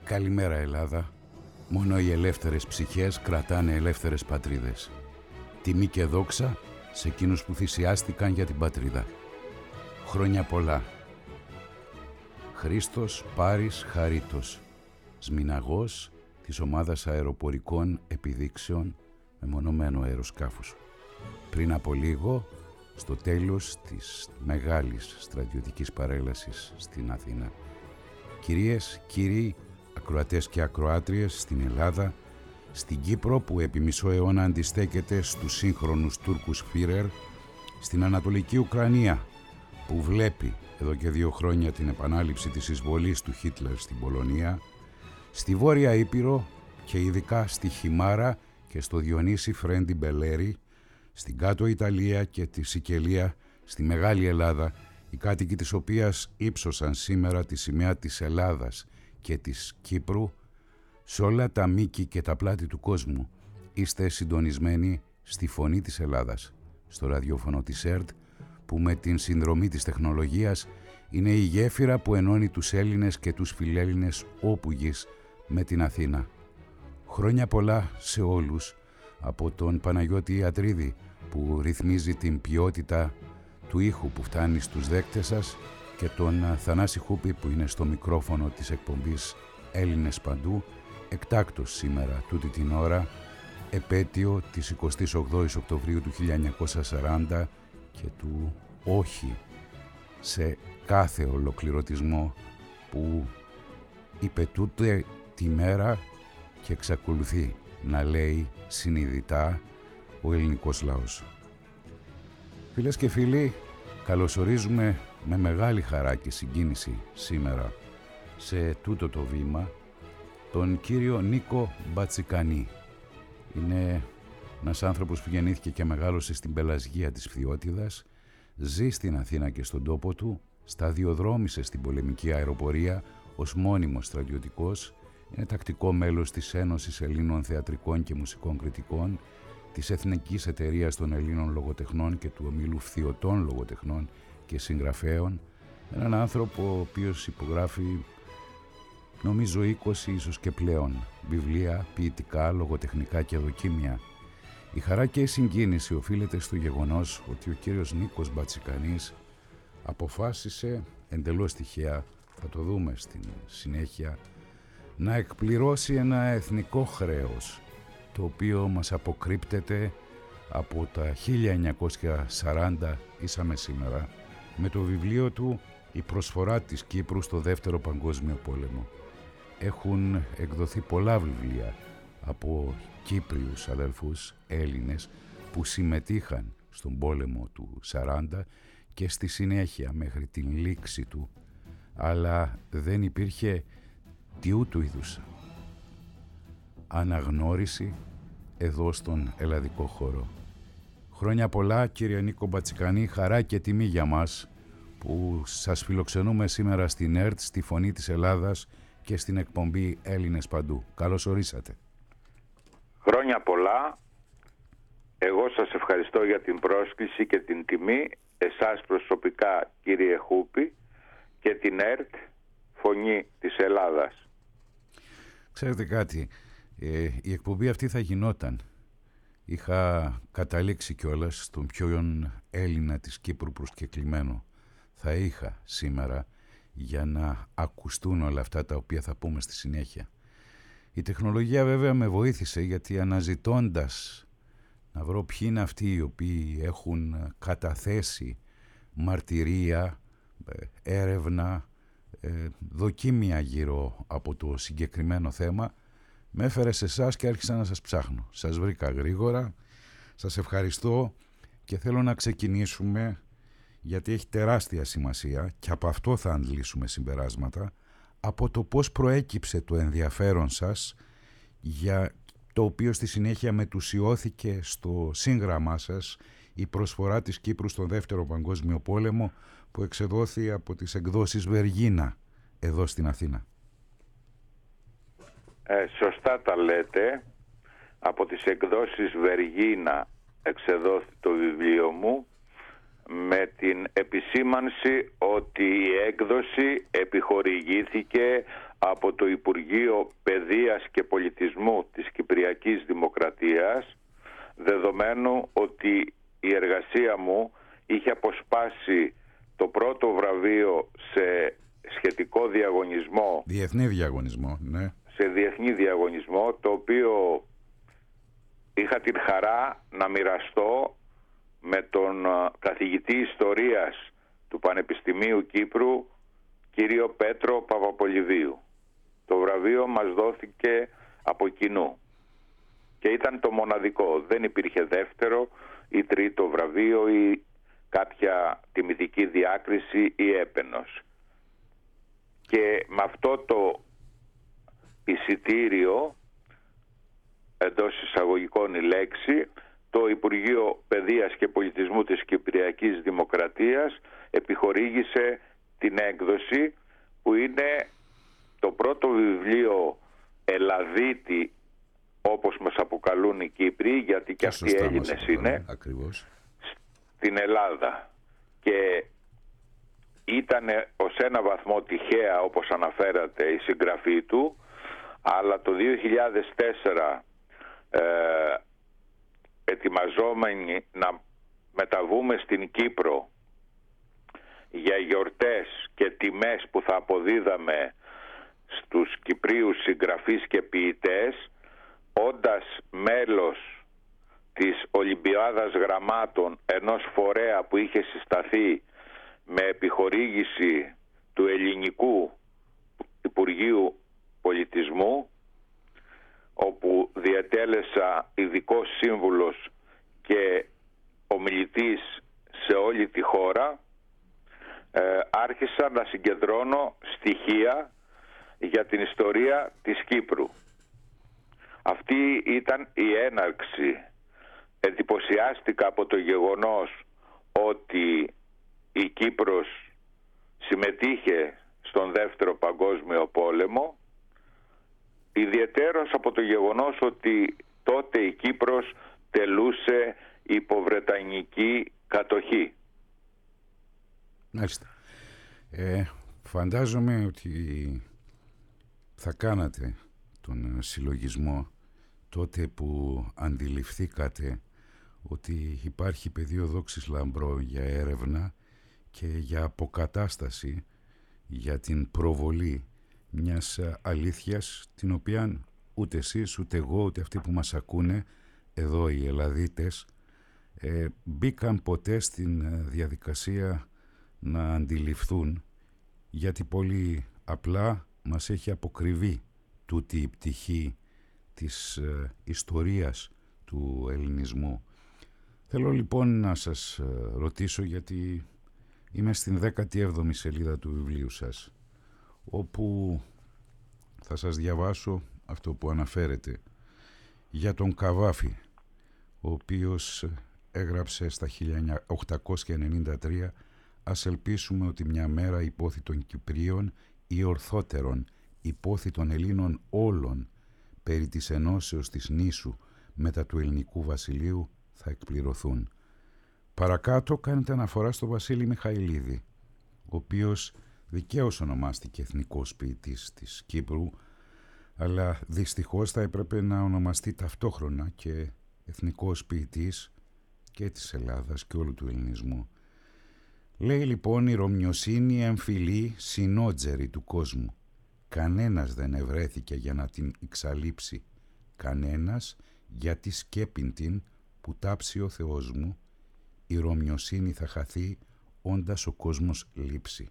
Καλημέρα Ελλάδα. Μόνο οι ελεύθερες ψυχές κρατάνε ελεύθερες πατρίδες. Τιμή και δόξα σε εκείνους που θυσιάστηκαν για την πατρίδα. Χρόνια πολλά. Χρήστος Πάρης Χαρίτος, σμηναγός της ομάδας αεροπορικών επιδείξεων μεμονωμένου αεροσκάφους. Πριν από λίγο, στο τέλος της μεγάλης στρατιωτικής παρέλασης στην Αθήνα. Κυρίες, κύριοι, ακροατές και ακροάτριες στην Ελλάδα, στην Κύπρο που επί μισό αιώνα αντιστέκεται στους σύγχρονους Τούρκους Φίρερ, στην Ανατολική Ουκρανία που βλέπει εδώ και 2 χρόνια την επανάληψη της εισβολής του Χίτλερ στην Πολωνία, στη Βόρεια Ήπειρο και ειδικά στη Χιμάρα και στο Διονύση Φρέντι Μπελέρη, στην Κάτω Ιταλία και τη Σικελία, στη Μεγάλη Ελλάδα, οι κάτοικοι της οποίας ύψωσαν σήμερα τη σημαία της Ελλάδας και της Κύπρου, σε όλα τα μήκη και τα πλάτη του κόσμου είστε συντονισμένοι στη Φωνή της Ελλάδας, στο ραδιόφωνο της ΕΡΤ, που με την συνδρομή της τεχνολογίας είναι η γέφυρα που ενώνει τους Έλληνες και τους φιλέλληνες όπου γης με την Αθήνα. Χρόνια πολλά σε όλους, από τον Παναγιώτη Ιατρίδη που ρυθμίζει την ποιότητα του ήχου που φτάνει στους δέκτες σας και τον Θανάση Χούπη που είναι στο μικρόφωνο της εκπομπής Έλληνες Παντού, εκτάκτως σήμερα τούτη την ώρα, επέτειο της 28ης Οκτωβρίου του 1940 και του όχι σε κάθε ολοκληρωτισμό που είπε τούτε τη μέρα και εξακολουθεί να λέει συνειδητά ο ελληνικός λαός. Φίλες και φίλοι, καλωσορίζουμε με μεγάλη χαρά και συγκίνηση σήμερα σε τούτο το βήμα τον κύριο Νίκο Μπατσικανή. Είναι ένας άνθρωπος που γεννήθηκε και μεγάλωσε στην Πελασγία της Φθιώτιδας, ζει στην Αθήνα και στον τόπο του, σταδιοδρόμησε στην πολεμική αεροπορία ως μόνιμος στρατιωτικός, είναι τακτικό μέλος της Ένωσης Ελλήνων Θεατρικών και Μουσικών Κριτικών, της Εθνικής Εταιρείας των Ελλήνων Λογοτεχνών και του Ομίλου Φθιωτών Λογοτεχνών και Συγγραφέων, έναν άνθρωπο ο οποίος υπογράφει νομίζω 20 ίσως και πλέον βιβλία, ποιητικά, λογοτεχνικά και δοκίμια. Η χαρά και η συγκίνηση οφείλεται στο γεγονός ότι ο κύριος Νίκος Μπατσικανής αποφάσισε εντελώς τυχαία, θα το δούμε στην συνέχεια, να εκπληρώσει ένα εθνικό χρέος το οποίο μας αποκρύπτεται από τα 1940 ήσαμε σήμερα με το βιβλίο του «Η προσφορά της Κύπρου στο Δεύτερο Παγκόσμιο Πόλεμο». Έχουν εκδοθεί πολλά βιβλία από Κύπριους αδελφούς Έλληνες που συμμετείχαν στον πόλεμο του 40 και στη συνέχεια μέχρι την λήξη του, αλλά δεν υπήρχε τι ούτου είδους αναγνώριση εδώ στον ελλαδικό χώρο. Χρόνια πολλά κύριε Νίκο Μπατσικανή, χαρά και τιμή για μας που σας φιλοξενούμε σήμερα στην ΕΡΤ, στη Φωνή της Ελλάδας και στην εκπομπή Έλληνες Παντού. Καλώς ορίσατε. Χρόνια πολλά. Εγώ σας ευχαριστώ για την πρόσκληση και την τιμή, εσάς προσωπικά κύριε Χούπη και την ΕΡΤ, Φωνή της Ελλάδας. Ξέρετε κάτι, η εκπομπή αυτή θα γινόταν. Είχα καταλήξει κιόλας στον ποιον Έλληνα της Κύπρου προσκεκλημένο θα είχα σήμερα για να ακουστούν όλα αυτά τα οποία θα πούμε στη συνέχεια. Η τεχνολογία βέβαια με βοήθησε, γιατί αναζητώντας να βρω ποιοι είναι αυτοί οι οποίοι έχουν καταθέσει μαρτυρία, έρευνα, δοκίμια γύρω από το συγκεκριμένο θέμα, με έφερε σε εσάς και άρχισα να σας ψάχνω. Σας βρήκα γρήγορα, σας ευχαριστώ και θέλω να ξεκινήσουμε, γιατί έχει τεράστια σημασία και από αυτό θα αντλήσουμε συμπεράσματα, από το πώς προέκυψε το ενδιαφέρον σας, για το οποίο στη συνέχεια μετουσιώθηκε στο σύγγραμμά σας «Η προσφορά της Κύπρου στον Δεύτερο Παγκόσμιο Πόλεμο», που εξεδόθη από τις εκδόσεις Βεργίνα εδώ στην Αθήνα. Σωστά τα λέτε. Από τις εκδόσεις Βεργίνα εξεδόθη το βιβλίο μου, με την επισήμανση ότι η έκδοση επιχορηγήθηκε από το Υπουργείο Παιδείας και Πολιτισμού της Κυπριακής Δημοκρατίας, δεδομένου ότι η εργασία μου είχε αποσπάσει το πρώτο βραβείο σε σχετικό διαγωνισμό. Διεθνή διαγωνισμό, ναι. Σε διεθνή διαγωνισμό, το οποίο είχα την χαρά να μοιραστώ με τον καθηγητή ιστορίας του Πανεπιστημίου Κύπρου, κύριο Πέτρο Παπαπολιδίου. Το βραβείο μας δόθηκε από κοινού και ήταν το μοναδικό. Δεν υπήρχε δεύτερο ή τρίτο βραβείο ή κάποια τιμητική διάκριση ή έπαινος. Και με αυτό το εισιτήριο, εντός εισαγωγικών η λέξη, το Υπουργείο Παιδείας και Πολιτισμού της Κυπριακής Δημοκρατίας επιχορήγησε την έκδοση, που είναι το πρώτο βιβλίο Ελλαδίτη, όπως μας αποκαλούν οι Κύπροι, γιατί και αυτοί Έλληνες είναι, ακριβώς, στην Ελλάδα. Και ήταν ως ένα βαθμό τυχαία, όπως αναφέρατε, η συγγραφή του, αλλά το 2004 ετοιμαζόμενοι να μεταβούμε στην Κύπρο για γιορτές και τιμές που θα αποδίδαμε στους Κυπρίους συγγραφείς και ποιητές, όντας μέλος της Ολυμπιάδας Γραμμάτων, ενός φορέα που είχε συσταθεί με επιχορήγηση του Ελληνικού Υπουργείου Πολιτισμού, όπου διατέλεσα ειδικός σύμβουλος και ομιλητής σε όλη τη χώρα, άρχισα να συγκεντρώνω στοιχεία για την ιστορία της Κύπρου. Αυτή ήταν η έναρξη. Εντυπωσιάστηκα από το γεγονός ότι η Κύπρος συμμετείχε στον Δεύτερο Παγκόσμιο Πόλεμο, ιδιαιτέρως από το γεγονός ότι τότε η Κύπρος τελούσε υποβρετανική κατοχή. Μάλιστα. Φαντάζομαι ότι θα κάνατε τον συλλογισμό τότε που αντιληφθήκατε ότι υπάρχει πεδίο δόξης λαμπρό για έρευνα και για αποκατάσταση, για την προβολή μιας αλήθειας την οποία ούτε εσείς, ούτε εγώ, ούτε αυτοί που μας ακούνε εδώ οι Ελλαδίτες μπήκαν ποτέ στην διαδικασία να αντιληφθούν, γιατί πολύ απλά μας έχει αποκριβεί τούτη η πτυχή της ιστορίας του ελληνισμού. Θέλω λοιπόν να σας ρωτήσω, γιατί είμαι στην 17η σελίδα του βιβλίου σας, όπου θα σας διαβάσω αυτό που αναφέρεται για τον Καβάφη, ο οποίος έγραψε στα 1893 «Ας ελπίσουμε ότι μια μέρα η πόθη των Κυπρίων ή ορθότερον η πόθη των Ελλήνων όλων περί της ενώσεως της νήσου μετά του ελληνικού βασιλείου θα εκπληρωθούν». Παρακάτω κάνετε αναφορά στο Βασίλη Μιχαηλίδη, ο οποίος δικαίως ονομάστηκε εθνικός ποιητής της Κύπρου, αλλά δυστυχώς θα έπρεπε να ονομαστεί ταυτόχρονα και εθνικός ποιητής και της Ελλάδας και όλου του ελληνισμού. Λέει λοιπόν: «Η Ρωμιοσύνη εμφυλή συνότζερη του κόσμου. Κανένας δεν ευρέθηκε για να την εξαλείψει, κανένας για τη σκέπην την που τάψει ο Θεός μου. Η Ρωμιοσύνη θα χαθεί όντας ο κόσμος λείψει».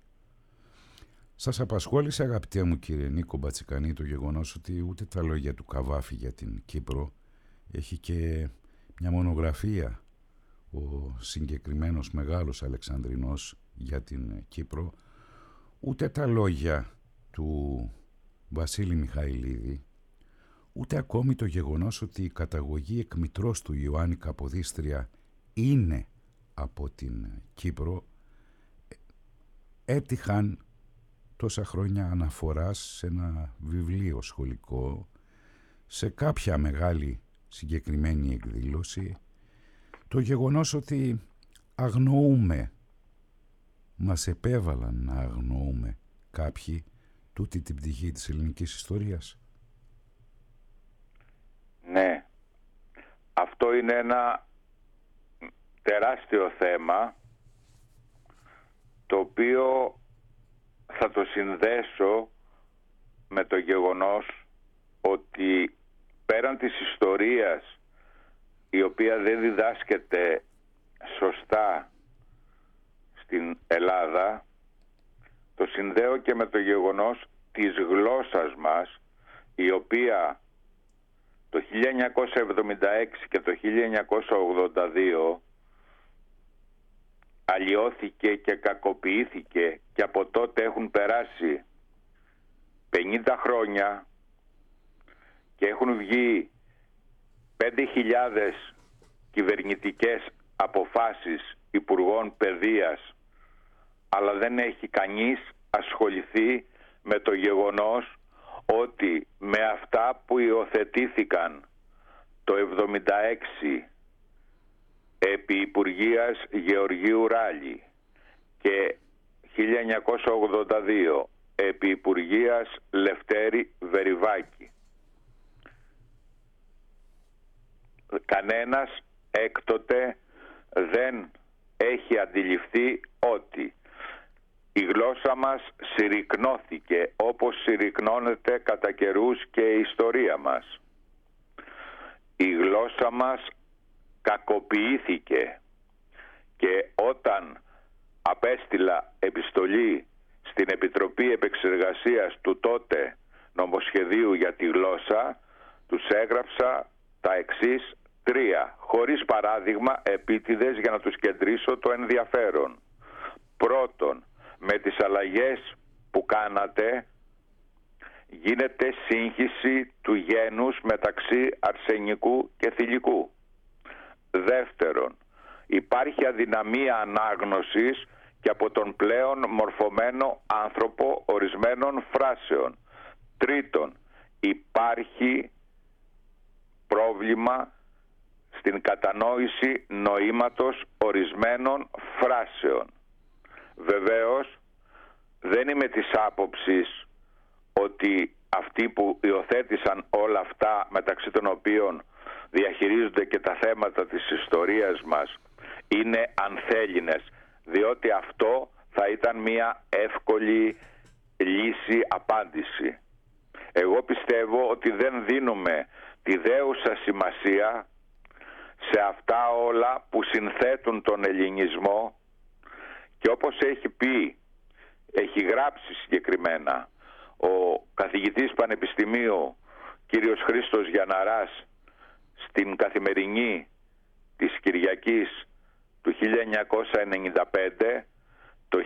Σας απασχόλησε, αγαπητέ μου κύριε Νίκο Μπατσικανή, το γεγονός ότι ούτε τα λόγια του Καβάφη για την Κύπρο, έχει και μια μονογραφία ο συγκεκριμένος μεγάλος Αλεξανδρινός για την Κύπρο, ούτε τα λόγια του Βασίλη Μιχαηλίδη, ούτε ακόμη το γεγονός ότι η καταγωγή εκμητρός του Ιωάννη Καποδίστρια είναι από την Κύπρο, έτυχαν τόσα χρόνια αναφοράς σε ένα βιβλίο σχολικό, σε κάποια μεγάλη συγκεκριμένη εκδήλωση. Το γεγονός ότι αγνοούμε. Μας επέβαλαν να αγνοούμε κάποιοι τούτη την πτυχή της ελληνικής ιστορίας. Ναι, αυτό είναι ένα τεράστιο θέμα, το οποίο θα το συνδέσω με το γεγονός ότι πέραν της ιστορίας, η οποία δεν διδάσκεται σωστά στην Ελλάδα, το συνδέω και με το γεγονός της γλώσσας μας, η οποία το 1976 και το 1982 αλλοιώθηκε και κακοποιήθηκε, και από τότε έχουν περάσει 50 χρόνια και έχουν βγει 5.000 κυβερνητικές αποφάσεις υπουργών παιδείας, αλλά δεν έχει κανείς ασχοληθεί με το γεγονός ότι με αυτά που υιοθετήθηκαν το 1976 επί Υπουργείας Γεωργίου Ράλη και 1982 επί Υπουργείας Λευτέρη Βεριβάκη, κανένας έκτοτε δεν έχει αντιληφθεί ότι η γλώσσα μας συρρικνώθηκε, όπως συρρικνώνεται κατά καιρούς και η ιστορία μας. Η γλώσσα μας κακοποιήθηκε, και όταν απέστειλα επιστολή στην Επιτροπή Επεξεργασίας του τότε νομοσχεδίου για τη γλώσσα, τους έγραψα τα εξής 3, χωρίς παράδειγμα επίτηδες, για να τους κεντρήσω το ενδιαφέρον. Πρώτον, με τις αλλαγές που κάνατε γίνεται σύγχυση του γένους μεταξύ αρσενικού και θηλυκού. Δεύτερον, υπάρχει αδυναμία ανάγνωσης και από τον πλέον μορφωμένο άνθρωπο ορισμένων φράσεων. Τρίτον, υπάρχει πρόβλημα στην κατανόηση νοήματος ορισμένων φράσεων. Βεβαίως, δεν είμαι της άποψης ότι αυτοί που υιοθέτησαν όλα αυτά, μεταξύ των οποίων διαχειρίζονται και τα θέματα της ιστορίας μας, είναι ανθέληνες, διότι αυτό θα ήταν μια εύκολη λύση, απάντηση. Εγώ πιστεύω ότι δεν δίνουμε τη δέουσα σημασία σε αυτά όλα που συνθέτουν τον ελληνισμό, και όπως έχει γράψει συγκεκριμένα ο καθηγητής πανεπιστημίου κύριος Χρήστος Γιανναράς στην Καθημερινή της Κυριακής του 1995, το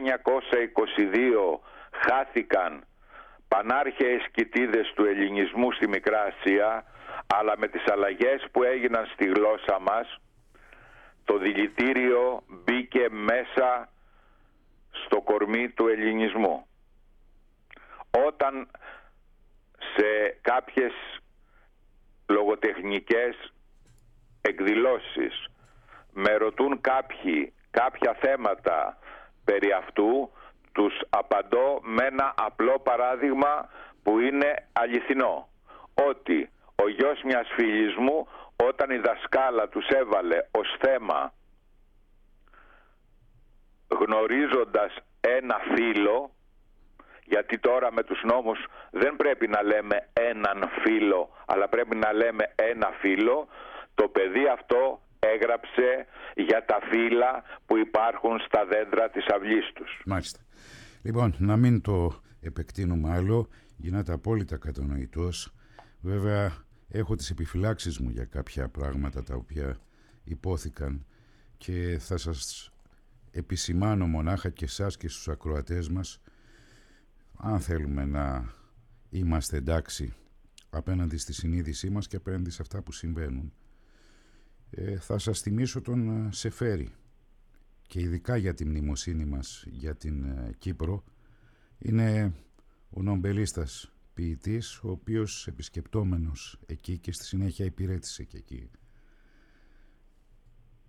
1922 χάθηκαν πανάρχαιες κοιτίδες του ελληνισμού στη Μικρά Ασία, αλλά με τις αλλαγές που έγιναν στη γλώσσα μας, το δηλητήριο μπήκε μέσα στο κορμί του ελληνισμού. Όταν σε κάποιες λογοτεχνικές εκδηλώσεις με ρωτούν κάποια θέματα περί αυτού, τους απαντώ με ένα απλό παράδειγμα που είναι αληθινό, ότι ο γιος μιας φίλης μου, όταν η δασκάλα τους έβαλε ως θέμα γνωρίζοντας ένα φίλο, γιατί τώρα με τους νόμους δεν πρέπει να λέμε έναν φίλο, αλλά πρέπει να λέμε ένα φίλο, το παιδί αυτό έγραψε για τα φύλλα που υπάρχουν στα δέντρα της αυλής τους. Μάλιστα. Λοιπόν, να μην το επεκτείνουμε άλλο, γίνατε απόλυτα κατανοητός. Βέβαια, έχω τις επιφυλάξεις μου για κάποια πράγματα τα οποία υπόθηκαν και θα σας επισημάνω μονάχα και εσάς και στους ακροατές μας, αν θέλουμε να είμαστε εντάξει απέναντι στη συνείδησή μας και απέναντι σε αυτά που συμβαίνουν. Θα σας θυμίσω τον Σεφέρη, και ειδικά για τη μνημοσύνη μας για την Κύπρο. Είναι ο νομπελίστας ποιητής, ο οποίος επισκεπτόμενος εκεί και στη συνέχεια υπηρέτησε και εκεί,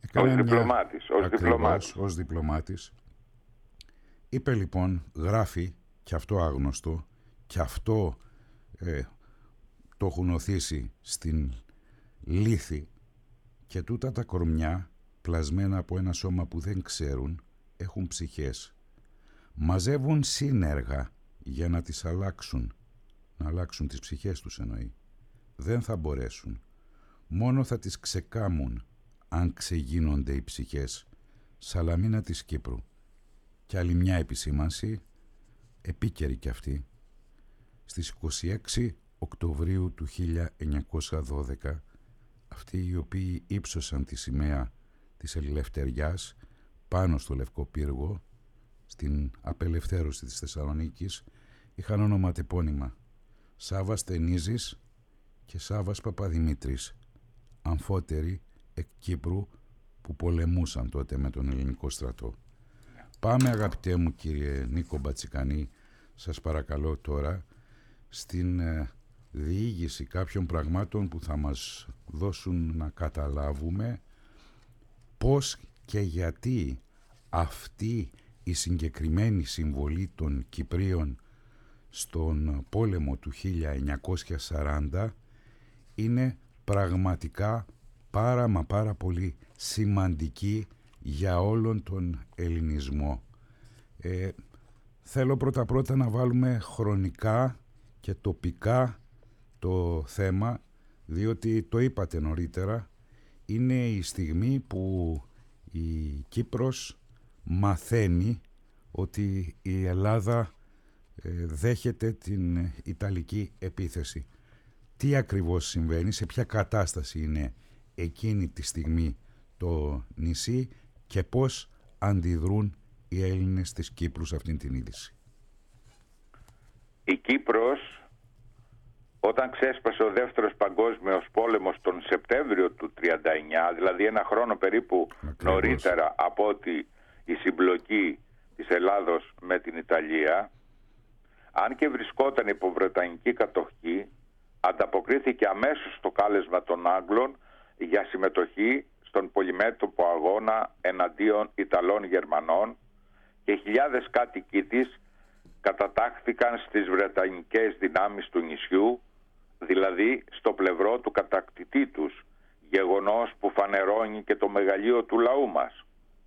Ως διπλωμάτης. Είπε λοιπόν, γράφει, και αυτό άγνωστο, και αυτό το έχουν οθήσει στην λύθη, και τούτα τα κορμιά πλασμένα από ένα σώμα που δεν ξέρουν έχουν ψυχές. Μαζεύουν σύνεργα για να τις αλλάξουν, να αλλάξουν τις ψυχές τους εννοεί. Δεν θα μπορέσουν, μόνο θα τις ξεκάμουν αν ξεγίνονται οι ψυχές. Σαλαμίνα της Κύπρου. Και άλλη μια επισήμανση, επίκαιρη κι αυτή. Στις 26 Οκτωβρίου του 1912, αυτοί οι οποίοι ύψωσαν τη σημαία της ελευθεριάς πάνω στο Λευκό Πύργο, στην απελευθέρωση της Θεσσαλονίκης, είχαν ονοματεπώνυμα Σάββας Τενίζης και Σάββας Παπαδημήτρης, αμφότεροι εκ Κύπρου που πολεμούσαν τότε με τον ελληνικό στρατό. Πάμε, αγαπητέ μου κύριε Νίκο Μπατσικανή, σας παρακαλώ τώρα στην διήγηση κάποιων πραγμάτων που θα μας δώσουν να καταλάβουμε πώς και γιατί αυτή η συγκεκριμένη συμβολή των Κυπρίων στον πόλεμο του 1940 είναι πραγματικά πάρα πολύ σημαντική για όλον τον ελληνισμό. Θέλω πρώτα να βάλουμε χρονικά και τοπικά το θέμα, διότι το είπατε νωρίτερα, είναι η στιγμή που η Κύπρος μαθαίνει ότι η Ελλάδα δέχεται την Ιταλική επίθεση. Τι ακριβώς συμβαίνει, σε ποια κατάσταση είναι εκείνη τη στιγμή το νησί και πώς αντιδρούν οι Έλληνες της Κύπρου σε αυτήν την είδηση? Η Κύπρος, όταν ξέσπασε ο Δεύτερος Παγκόσμιος Πόλεμος τον Σεπτέμβριο του 1939, δηλαδή ένα χρόνο περίπου νωρίτερα από ότι η συμπλοκή της Ελλάδος με την Ιταλία, αν και βρισκόταν υπό βρετανική κατοχή, ανταποκρίθηκε αμέσως στο κάλεσμα των Άγγλων για συμμετοχή στον πολυμέτωπο αγώνα εναντίον Ιταλών Γερμανών και χιλιάδες κάτοικοι της κατατάχθηκαν στις βρετανικές δυνάμεις του νησιού, δηλαδή στο πλευρό του κατακτητή τους, γεγονός που φανερώνει και το μεγαλείο του λαού μας.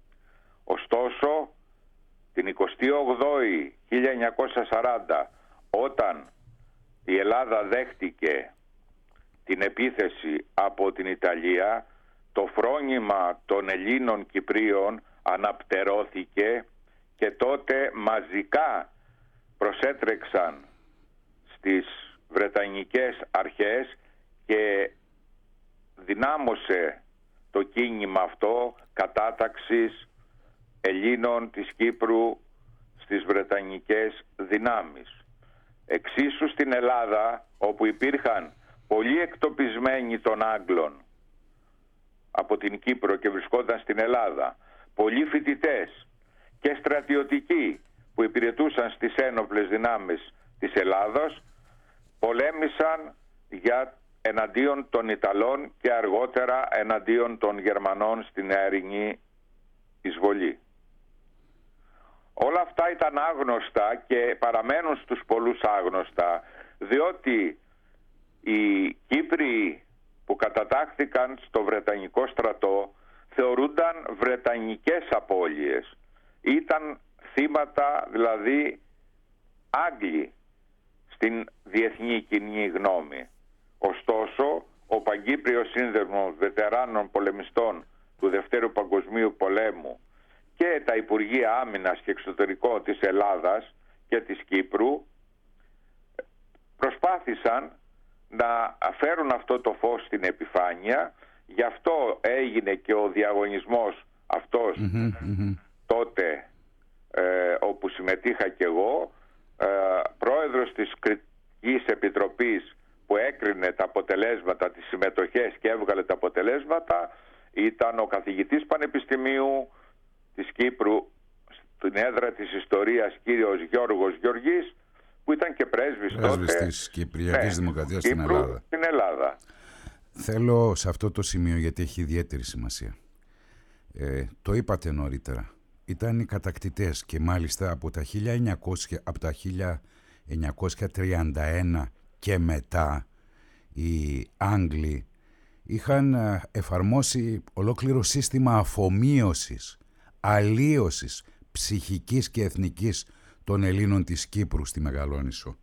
Ωστόσο, την 28η 1940, όταν η Ελλάδα δέχτηκε την επίθεση από την Ιταλία, το φρόνημα των Ελλήνων Κυπρίων αναπτερώθηκε και τότε μαζικά προσέτρεξαν στις βρετανικές αρχές και δυνάμωσε το κίνημα αυτό κατάταξης Ελλήνων της Κύπρου στις βρετανικές δυνάμεις. Εξίσου στην Ελλάδα, όπου υπήρχαν πολλοί εκτοπισμένοι των Άγγλων από την Κύπρο και βρισκόταν στην Ελλάδα, πολλοί φοιτητές και στρατιωτικοί που υπηρετούσαν στις ένοπλες δυνάμεις της Ελλάδος, πολέμησαν εναντίον των Ιταλών και αργότερα εναντίον των Γερμανών στην Αερινή εισβολή. Όλα αυτά ήταν άγνωστα και παραμένουν στους πολλούς άγνωστα, διότι οι Κύπροι που κατατάχθηκαν στο Βρετανικό στρατό θεωρούνταν βρετανικές απώλειες. Ήταν θύματα, δηλαδή, Άγγλοι στην διεθνή κοινή γνώμη. Ωστόσο, ο Παγκύπριος Σύνδεσμος Βετεράνων Πολεμιστών του Δευτέρου Παγκοσμίου Πολέμου και τα Υπουργεία Άμυνας και Εξωτερικών της Ελλάδας και της Κύπρου προσπάθησαν να φέρουν αυτό το φως στην επιφάνεια. Γι' αυτό έγινε και ο διαγωνισμός αυτός τότε, όπου συμμετείχα και εγώ. Πρόεδρος της Κριτικής Επιτροπής που έκρινε τα αποτελέσματα, τις συμμετοχές και έβγαλε τα αποτελέσματα, ήταν ο καθηγητής Πανεπιστημίου της Κύπρου στην έδρα της ιστορίας, κύριος Γιώργος Γεωργής, που ήταν και πρέσβης τότε της Κυπριακής Δημοκρατίας στην Ελλάδα. Στην Ελλάδα. Θέλω σε αυτό το σημείο, γιατί έχει ιδιαίτερη σημασία, Το είπατε νωρίτερα. Ήταν οι κατακτητές και μάλιστα από τα 1931 και μετά οι Άγγλοι είχαν εφαρμόσει ολόκληρο σύστημα αφομοίωσης, αλλίωσης ψυχικής και εθνικής των Ελλήνων της Κύπρου στη Μεγαλόνισσο.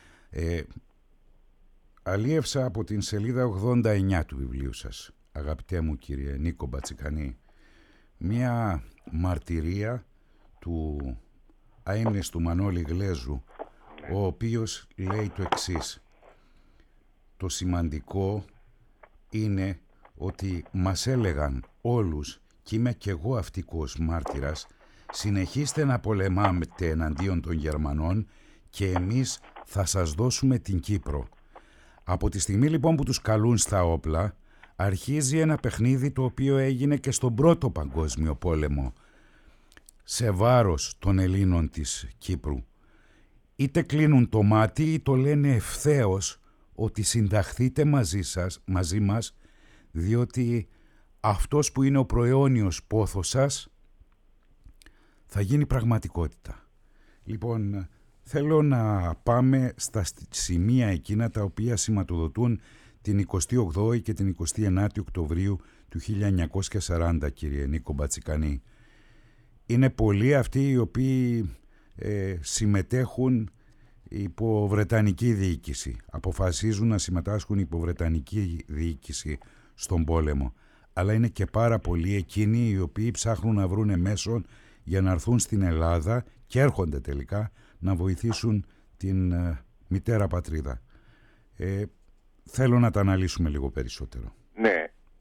Αλίευσα από την σελίδα 89 του βιβλίου σας, αγαπητέ μου κύριε Νίκο Μπατσικανή, μία μαρτυρία του αείμνηστου Μανώλη Γλέζου, ο οποίος λέει το εξής: το σημαντικό είναι ότι μας έλεγαν όλους, και είμαι κι εγώ αυτικός μάρτυρας, συνεχίστε να πολεμάτε εναντίον των Γερμανών και εμείς θα σας δώσουμε την Κύπρο. Από τη στιγμή λοιπόν που τους καλούν στα όπλα, αρχίζει ένα παιχνίδι το οποίο έγινε και στον Πρώτο Παγκόσμιο Πόλεμο σε βάρος των Ελλήνων της Κύπρου. Είτε κλείνουν το μάτι ή το λένε ευθέως ότι συνταχθείτε μαζί μας, διότι αυτός που είναι ο προαιώνιος πόθος σας θα γίνει πραγματικότητα. Λοιπόν, θέλω να πάμε στα σημεία εκείνα τα οποία σηματοδοτούν την 28η και την 29η Οκτωβρίου του 1940, κύριε Νίκο Μπατσικανή. Είναι πολλοί αυτοί οι οποίοι συμμετέχουν υπό Βρετανική διοίκηση. Αποφασίζουν να συμμετάσχουν υπό Βρετανική διοίκηση στον πόλεμο. Αλλά είναι και πάρα πολλοί εκείνοι οι οποίοι ψάχνουν να βρουν μέσον για να έρθουν στην Ελλάδα και έρχονται τελικά να βοηθήσουν την μητέρα πατρίδα. Θέλω να τα αναλύσουμε λίγο περισσότερο. Ναι,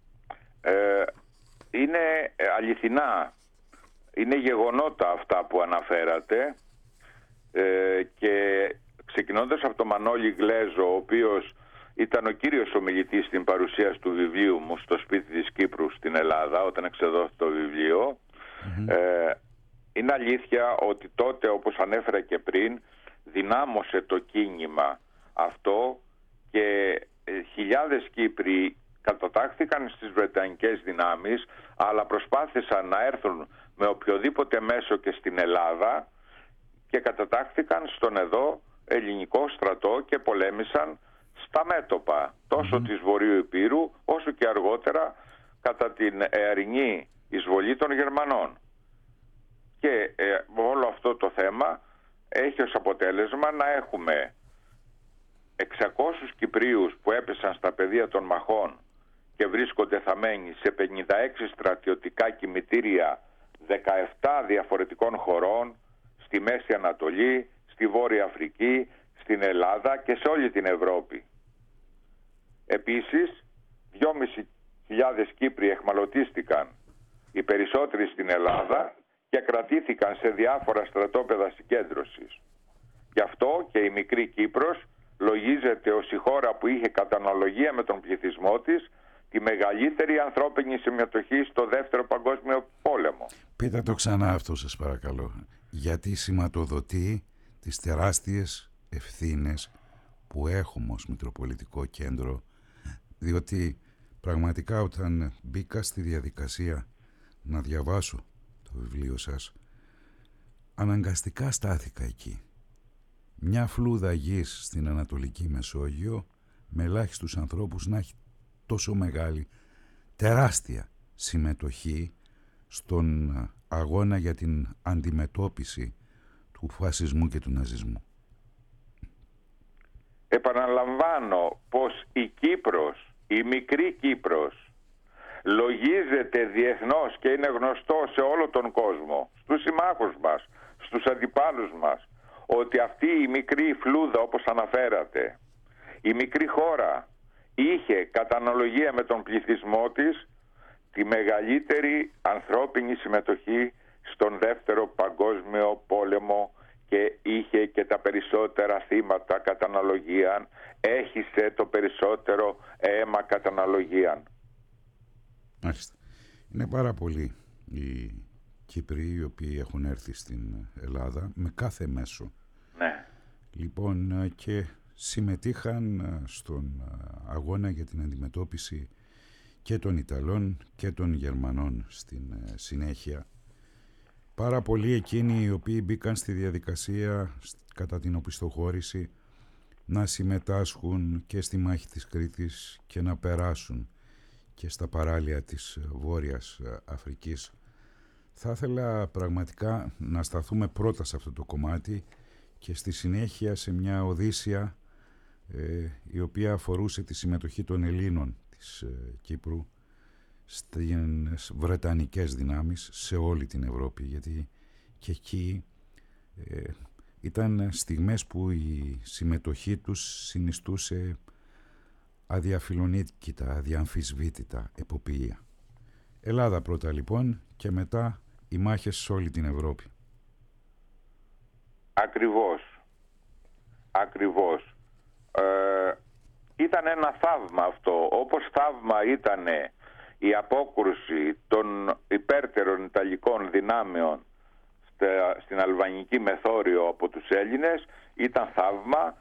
είναι αληθινά, είναι γεγονότα αυτά που αναφέρατε, και ξεκινώντας από τον Μανώλη Γλέζο, ο οποίος ήταν ο κύριος ομιλητής στην παρουσίαση του βιβλίου μου στο σπίτι της Κύπρου στην Ελλάδα όταν εξεδόθηκε το βιβλίο. Είναι αλήθεια ότι τότε, όπως ανέφερα και πριν, δυνάμωσε το κίνημα αυτό και χιλιάδες Κύπροι κατατάχθηκαν στις Βρετανικές δυνάμεις, αλλά προσπάθησαν να έρθουν με οποιοδήποτε μέσο και στην Ελλάδα και κατατάχθηκαν στον εδώ ελληνικό στρατό και πολέμησαν στα μέτωπα τόσο της Βορείου Ηπείρου όσο και αργότερα κατά την αιαρινή εισβολή των Γερμανών. Και όλο αυτό το θέμα έχει ως αποτέλεσμα να έχουμε 600 Κυπρίους που έπεσαν στα πεδία των μαχών και βρίσκονται θαμμένοι σε 56 στρατιωτικά κημητήρια 17 διαφορετικών χωρών, στη Μέση Ανατολή, στη Βόρεια Αφρική, στην Ελλάδα και σε όλη την Ευρώπη. Επίσης, 2.500 Κύπροι εχμαλωτίστηκαν, οι περισσότεροι στην Ελλάδα, και κρατήθηκαν σε διάφορα στρατόπεδα συγκέντρωσης. Γι' αυτό και η μικρή Κύπρος λογίζεται ως η χώρα που είχε κατά αναλογία με τον πληθυσμό της τη μεγαλύτερη ανθρώπινη συμμετοχή στο Δεύτερο Παγκόσμιο Πόλεμο. Πείτε το ξανά αυτό, σας παρακαλώ. Γιατί σηματοδοτεί τις τεράστιες ευθύνες που έχουμε ως Μητροπολιτικό Κέντρο, διότι πραγματικά όταν μπήκα στη διαδικασία να διαβάσω το βιβλίο σας, αναγκαστικά στάθηκα εκεί. Μια φλούδα γης στην Ανατολική Μεσόγειο με ελάχιστους ανθρώπους να έχει τόσο μεγάλη, τεράστια συμμετοχή στον αγώνα για την αντιμετώπιση του φασισμού και του ναζισμού. Επαναλαμβάνω πως η Κύπρος, η μικρή Κύπρος, λογίζεται διεθνώς και είναι γνωστό σε όλο τον κόσμο, στους συμμάχους μας, στους αντιπάλους μας, ότι αυτή η μικρή φλούδα, όπως αναφέρατε, η μικρή χώρα είχε κατά αναλογία με τον πληθυσμό της τη μεγαλύτερη ανθρώπινη συμμετοχή στον Δεύτερο Παγκόσμιο Πόλεμο και είχε και τα περισσότερα θύματα κατά αναλογία, έχισε το περισσότερο αίμα κατά αναλογία. Μάλιστα. Είναι πάρα πολλοί οι Κύπροι οι οποίοι έχουν έρθει στην Ελλάδα με κάθε μέσο. Ναι. Λοιπόν, και συμμετείχαν στον αγώνα για την αντιμετώπιση και των Ιταλών και των Γερμανών στην συνέχεια. Πάρα πολλοί εκείνοι οι οποίοι μπήκαν στη διαδικασία κατά την οπισθοχώρηση να συμμετάσχουν και στη μάχη της Κρήτης και να περάσουν και στα παράλια της Βόρειας Αφρικής. Θα ήθελα πραγματικά να σταθούμε πρώτα σε αυτό το κομμάτι και στη συνέχεια σε μια οδύσσια η οποία αφορούσε τη συμμετοχή των Ελλήνων της Κύπρου στις βρετανικές δυνάμεις σε όλη την Ευρώπη, γιατί και εκεί ήταν στιγμές που η συμμετοχή τους συνιστούσε αδιαφιλονίκητα, αδιαμφισβήτητα εποπία. Ελλάδα πρώτα λοιπόν και μετά οι μάχες σε όλη την Ευρώπη. Ακριβώς. Ήταν ένα θαύμα αυτό, όπως θαύμα ήταν η απόκρουση των υπέρτερων Ιταλικών δυνάμεων στην Αλβανική Μεθόριο από τους Έλληνες, ήταν θαύμα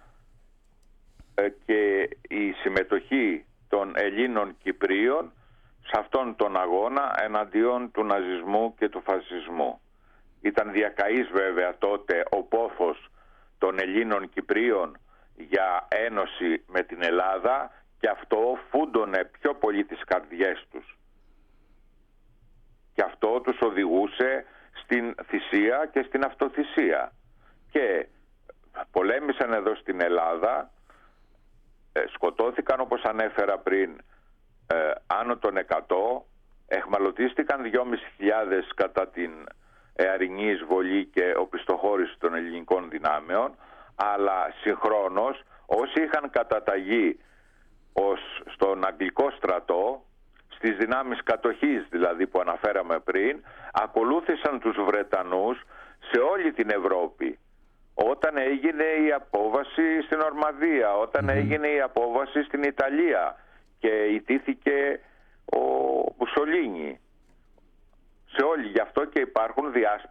και η συμμετοχή των Ελλήνων Κυπρίων σε αυτόν τον αγώνα εναντίον του ναζισμού και του φασισμού. Ήταν διακαής βέβαια τότε ο πόθος των Ελλήνων Κυπρίων για ένωση με την Ελλάδα και αυτό φούντωνε πιο πολύ τις καρδιές τους. Και αυτό τους οδηγούσε στην θυσία και στην αυτοθυσία. Και πολέμησαν εδώ στην Ελλάδα, σκοτώθηκαν όπως ανέφερα πριν άνω των 100, εχμαλωτίστηκαν 2.500 κατά την εαρινή εισβολή και οπισθοχώρηση των ελληνικών δυνάμεων, αλλά συγχρόνως όσοι είχαν καταταγεί στον Αγγλικό στρατό, στις δυνάμεις κατοχής δηλαδή που αναφέραμε πριν, ακολούθησαν τους Βρετανούς σε όλη την Ευρώπη. Όταν έγινε η απόβαση στην Ορμανδία, όταν έγινε η απόβαση στην Ιταλία και ιτήθηκε ο Μουσολίνι. Σε όλη, γι' αυτό και υπάρχουν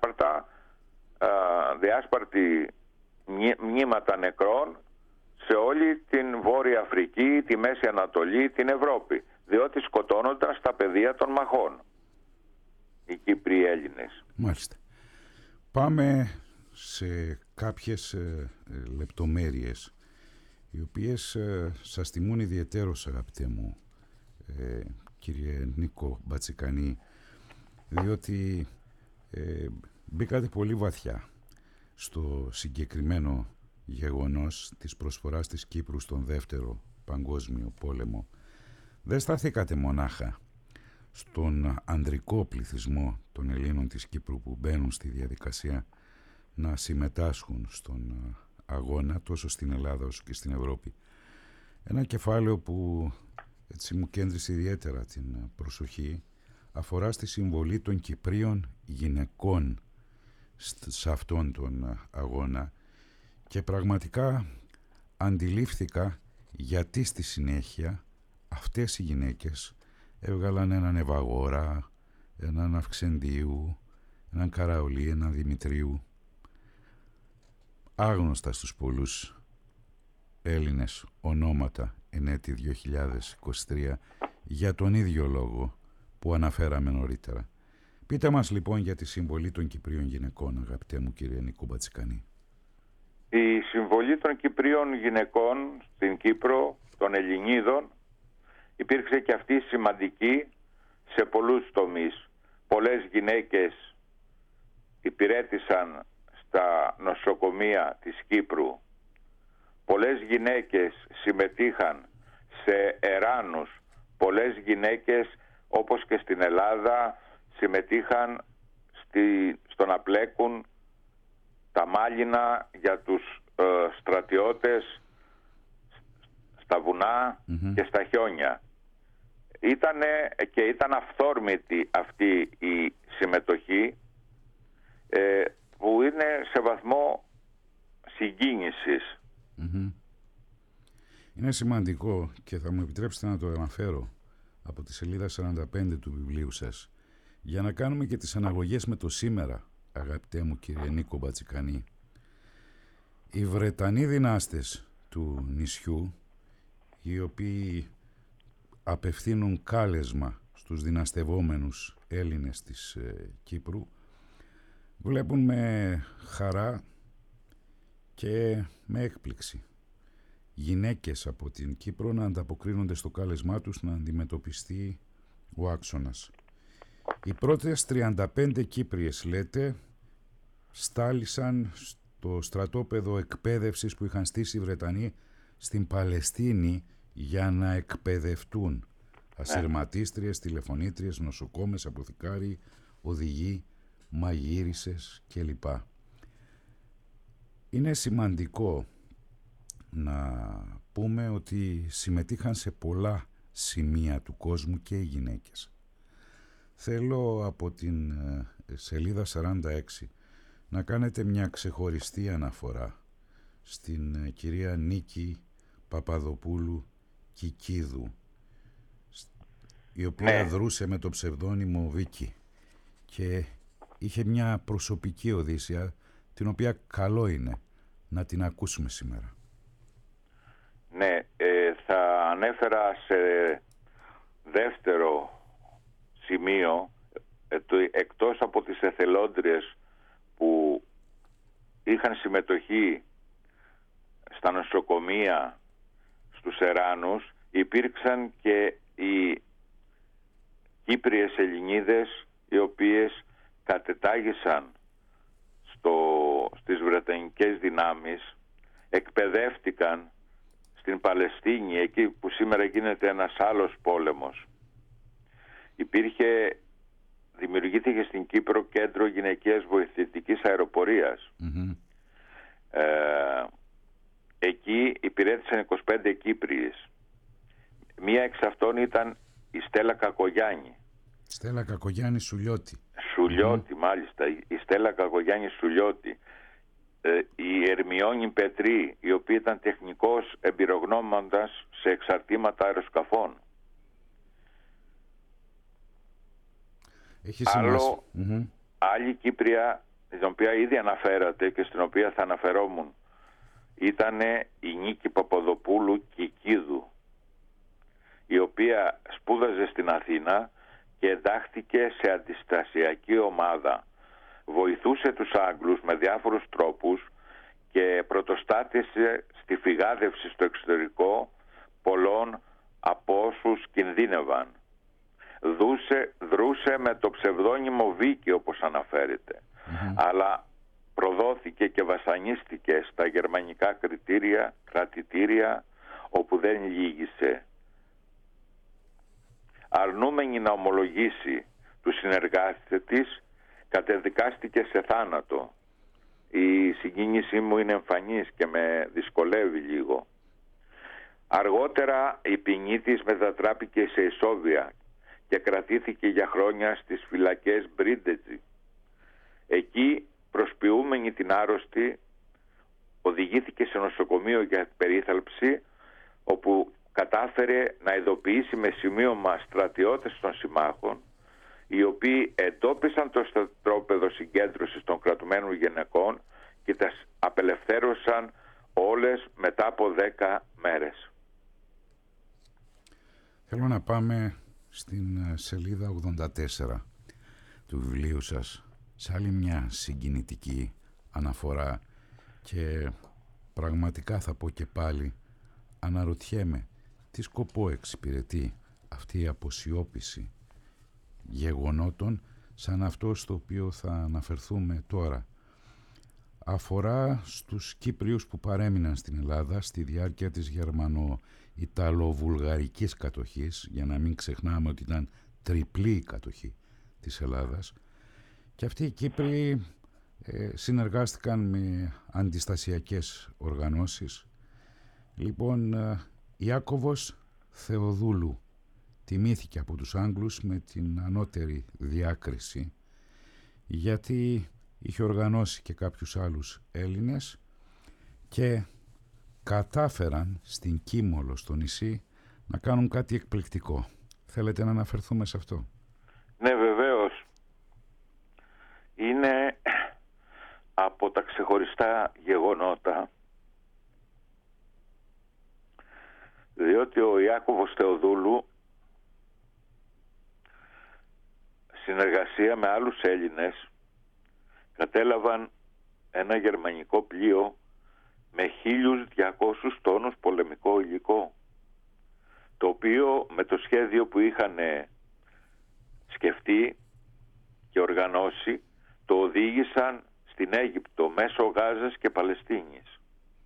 διάσπαρτη μνήματα νεκρών σε όλη την Βόρεια Αφρική, τη Μέση Ανατολή, την Ευρώπη, διότι σκοτώνονταν στα πεδία των μαχών οι Κύπροι Έλληνες. Μάλιστα. Πάμε σε κάποιες λεπτομέρειες οι οποίες σας τιμούν ιδιαιτέρως, αγαπητέ μου κύριε Νίκο Μπατσικανή, διότι μπήκατε πολύ βαθιά στο συγκεκριμένο γεγονός της προσφοράς της Κύπρου στον Δεύτερο Παγκόσμιο Πόλεμο. Δεν σταθήκατε μονάχα στον ανδρικό πληθυσμό των Ελλήνων της Κύπρου που μπαίνουν στη διαδικασία να συμμετάσχουν στον αγώνα τόσο στην Ελλάδα όσο και στην Ευρώπη. Ένα κεφάλαιο που έτσι μου κέντρισε ιδιαίτερα την προσοχή αφορά στη συμβολή των Κυπρίων γυναικών σε αυτόν τον αγώνα και πραγματικά αντιλήφθηκα γιατί στη συνέχεια αυτές οι γυναίκες έβγαλαν έναν Ευαγόρα, έναν Αυξεντίου, έναν Καραολί, έναν Δημητρίου, άγνωστα στους πολλούς Έλληνες ονόματα εν έτη 2023 για τον ίδιο λόγο που αναφέραμε νωρίτερα. Πείτε μας λοιπόν για τη συμβολή των Κυπρίων γυναικών, αγαπητέ μου κύριε Νίκο Μπατσικανή. Η συμβολή των Κυπρίων γυναικών στην Κύπρο, των Ελληνίδων, υπήρξε και αυτή σημαντική σε πολλούς τομείς. Πολλές γυναίκες υπηρέτησαν στα νοσοκομεία της Κύπρου. Πολλές γυναίκες συμμετείχαν σε εράνους. Πολλές γυναίκες, όπως και στην Ελλάδα, συμμετείχαν στο να πλέκουν τα μάλινα για τους στρατιώτες στα βουνά και στα χιόνια. Ήταν αυθόρμητη αυτή η συμμετοχή που είναι σε βαθμό συγκίνησης. Είναι σημαντικό και θα μου επιτρέψετε να το αναφέρω από τη σελίδα 45 του βιβλίου σας για να κάνουμε και τις αναγωγές με το σήμερα, αγαπητέ μου κύριε Νίκο Μπατσικανή. Οι Βρετανοί δυνάστες του νησιού, οι οποίοι απευθύνουν κάλεσμα στους δυναστευόμενους Έλληνες της Κύπρου, βλέπουν με χαρά και με έκπληξη γυναίκες από την Κύπρο να ανταποκρίνονται στο κάλεσμά τους να αντιμετωπιστεί ο άξονας. Οι πρώτες 35 Κύπριες, λέτε, στάλησαν στο στρατόπεδο εκπαίδευσης που είχαν στήσει οι Βρετανοί στην Παλαιστίνη για να εκπαιδευτούν. Ασυρματίστριες, τηλεφωνήτριες, νοσοκόμες, αποθηκάριοι, οδηγοί, μαγείρισες κλπ. Είναι σημαντικό να πούμε ότι συμμετείχαν σε πολλά σημεία του κόσμου και οι γυναίκες. Θέλω από την σελίδα 46 να κάνετε μια ξεχωριστή αναφορά στην κυρία Νίκη Παπαδοπούλου Κικίδου, η οποία δρούσε με το ψευδόνυμο Βίκη και είχε μια προσωπική οδύσσια την οποία καλό είναι να την ακούσουμε σήμερα. Ναι, θα ανέφερα σε δεύτερο σημείο, εκτός από τις εθελόντριες που είχαν συμμετοχή στα νοσοκομεία στους Εράνους, υπήρξαν και οι Κύπριες Ελληνίδες οι οποίες κατετάγησαν στις Βρετανικές δυνάμεις, εκπαιδεύτηκαν στην Παλαιστίνη, εκεί που σήμερα γίνεται ένας άλλος πόλεμος. Δημιουργήθηκε στην Κύπρο κέντρο γυναικείας βοηθητικής αεροπορίας. Εκεί υπηρέτησαν 25 Κύπριες. Μία εξ αυτών ήταν η Στέλλα Κακογιάννη. Στέλλα Κακογιάννη Σουλιώτη. Μάλιστα. Η Στέλλα Κακογιάννη Σουλιώτη. Η Ερμιόνη Πετρή, η οποία ήταν τεχνικός εμπειρογνώμοντας σε εξαρτήματα αεροσκαφών. Άλλη Κύπρια, την οποία ήδη αναφέρατε και στην οποία θα αναφερόμουν, ήταν η Νίκη Παπαδοπούλου Κικίδου, η οποία σπούδαζε στην Αθήνα και εντάχθηκε σε αντιστασιακή ομάδα. Βοηθούσε τους Άγγλους με διάφορους τρόπους και πρωτοστάτησε στη φυγάδευση στο εξωτερικό πολλών από όσους κινδύνευαν. Δρούσε με το ψευδόνυμο Βίκη, όπως αναφέρεται, αλλά προδόθηκε και βασανίστηκε στα γερμανικά κρατητήρια όπου δεν λύγησε. Αρνούμενη να ομολογήσει τους συνεργάτες της, κατεδικάστηκε σε θάνατο. Η συγκίνησή μου είναι εμφανής και με δυσκολεύει λίγο. Αργότερα η ποινή της μετατράπηκε σε ισόβια και κρατήθηκε για χρόνια στις φυλακές Μπρίντετζι. Εκεί, προσποιούμενη την άρρωστη, οδηγήθηκε σε νοσοκομείο για περίθαλψη, όπου κατάφερε να ειδοποιήσει με σημείωμα στρατιώτες των συμμάχων, οι οποίοι εντόπισαν το στρατόπεδο συγκέντρωσης των κρατουμένων γυναικών και τα απελευθέρωσαν όλες μετά από 10 μέρες. Θέλω να πάμε στην σελίδα 84 του βιβλίου σας, σε άλλη μια συγκινητική αναφορά, και πραγματικά θα πω και πάλι, αναρωτιέμαι τι σκοπό εξυπηρετεί αυτή η αποσιώπηση γεγονότων σαν αυτό στο οποίο θα αναφερθούμε τώρα. Αφορά στους Κύπριους που παρέμειναν στην Ελλάδα στη διάρκεια της γερμανο-ιταλο-βουλγαρικής κατοχής, για να μην ξεχνάμε ότι ήταν τριπλή η κατοχή της Ελλάδας, και αυτοί οι Κύπριοι συνεργάστηκαν με αντιστασιακές οργανώσεις. Λοιπόν, Ιάκωβος Θεοδούλου τιμήθηκε από τους Άγγλους με την ανώτερη διάκριση, γιατί είχε οργανώσει και κάποιους άλλους Έλληνες και κατάφεραν στην Κίμολο, στο νησί, να κάνουν κάτι εκπληκτικό. Θέλετε να αναφερθούμε σε αυτό? Ναι, βεβαίως. Είναι από τα ξεχωριστά γεγονότα, διότι ο Ιάκωβος Θεοδούλου συνεργασία με άλλους Έλληνες κατέλαβαν ένα γερμανικό πλοίο με 1.200 τόνους πολεμικό υλικό, το οποίο με το σχέδιο που είχαν σκεφτεί και οργανώσει το οδήγησαν στην Αίγυπτο μέσω Γάζας και Παλαιστίνης.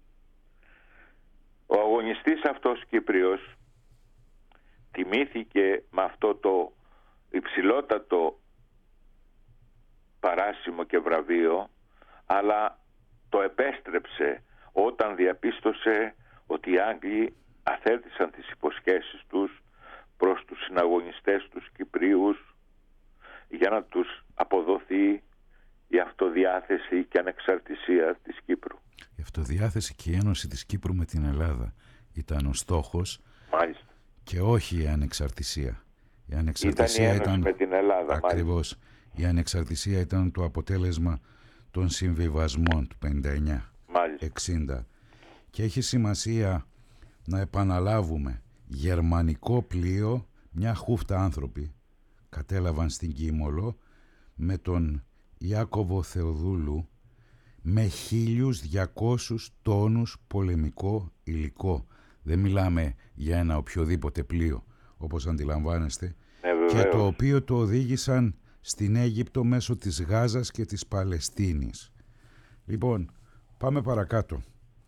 Ο αγωνιστής αυτός Κύπριος τιμήθηκε με αυτό το υψηλότατο παράσημο και βραβείο, αλλά το επέστρεψε όταν διαπίστωσε ότι οι Άγγλοι αθέτησαν τις υποσχέσεις τους προς τους συναγωνιστές τους Κυπρίους για να τους αποδοθεί η αυτοδιάθεση και ανεξαρτησία της Κύπρου. Η αυτοδιάθεση και η ένωση της Κύπρου με την Ελλάδα ήταν ο στόχος. Μάλιστα. Και όχι η ανεξαρτησία. Η ανεξαρτησία ήταν με την Ελλάδα. Ακριβώς. Η ανεξαρτησία ήταν το αποτέλεσμα των συμβιβασμών του 59-60. Και έχει σημασία να επαναλάβουμε, γερμανικό πλοίο, μια χούφτα άνθρωποι κατέλαβαν στην Κίμολο με τον Ιάκωβο Θεοδούλου με 1.200 τόνους πολεμικό υλικό. Δεν μιλάμε για ένα οποιοδήποτε πλοίο, όπως αντιλαμβάνεστε, και το οποίο το οδήγησαν στην Αίγυπτο μέσω της Γάζας και της Παλαιστίνης. Λοιπόν, πάμε παρακάτω.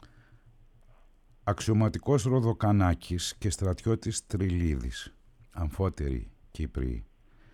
Αξιωματικός Ροδοκανάκης και στρατιώτης Τριλίδης, αμφότεροι Κύπριοι,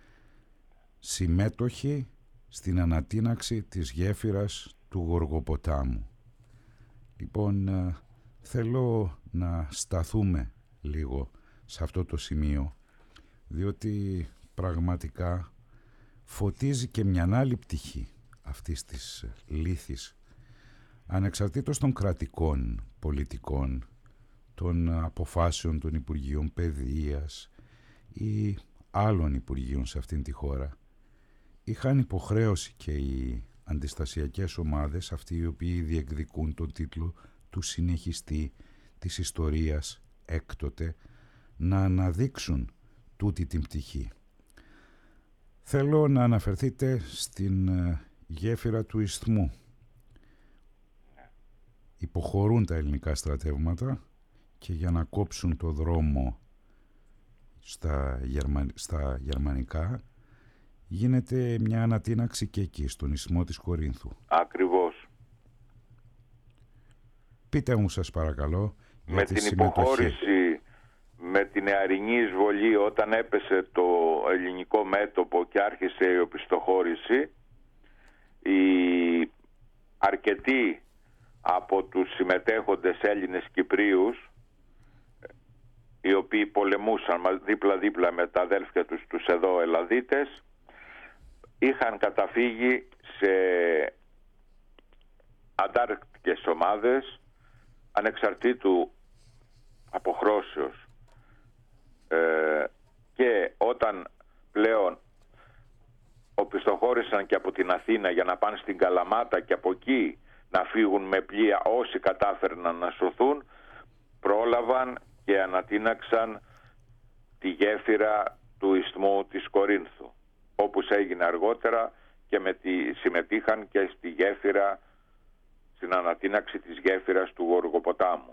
συμμέτοχοι στην ανατείναξη της γέφυρας του Γοργοποτάμου. Λοιπόν, θέλω να σταθούμε λίγο σε αυτό το σημείο, διότι πραγματικά φωτίζει και μια άλλη πτυχή αυτής της λύθης, ανεξαρτήτως των κρατικών πολιτικών, των αποφάσεων των Υπουργείων Παιδείας ή άλλων Υπουργείων σε αυτήν τη χώρα. Είχαν υποχρέωση και οι αντιστασιακές ομάδες, αυτοί οι οποίοι διεκδικούν τον τίτλο του συνεχιστή της ιστορίας έκτοτε, να αναδείξουν τούτη την πτυχή. Θέλω να αναφερθείτε στην γέφυρα του Ισθμού. Υποχωρούν τα ελληνικά στρατεύματα και για να κόψουν το δρόμο στα γερμανικά γίνεται μια ανατείναξη και εκεί, στον Ισθμό της Κορίνθου. Ακριβώς. Πείτε μου σας παρακαλώ για με τη την συμμετοχή. Υποχώρηση, με την νεαρινή εισβολή, όταν έπεσε το ελληνικό μέτωπο και άρχισε η οπισθοχώρηση, οι αρκετοί από τους συμμετέχοντες Έλληνες Κυπρίους, οι οποίοι πολεμούσαν δίπλα-δίπλα με τα αδέλφια τους εδώ Ελλαδίτες, είχαν καταφύγει σε αντάρκτικες ομάδες ανεξαρτήτου αποχρώσεως, και όταν πλέον οπισθοχώρησαν και από την Αθήνα για να πάνε στην Καλαμάτα και από εκεί να φύγουν με πλοία όσοι κατάφερναν να σωθούν, πρόλαβαν και ανατείναξαν τη γέφυρα του Ισθμού της Κορίνθου, όπως έγινε αργότερα και συμμετείχαν και στη γέφυρα, στην ανατείναξη της γέφυρας του Γοργοποτάμου.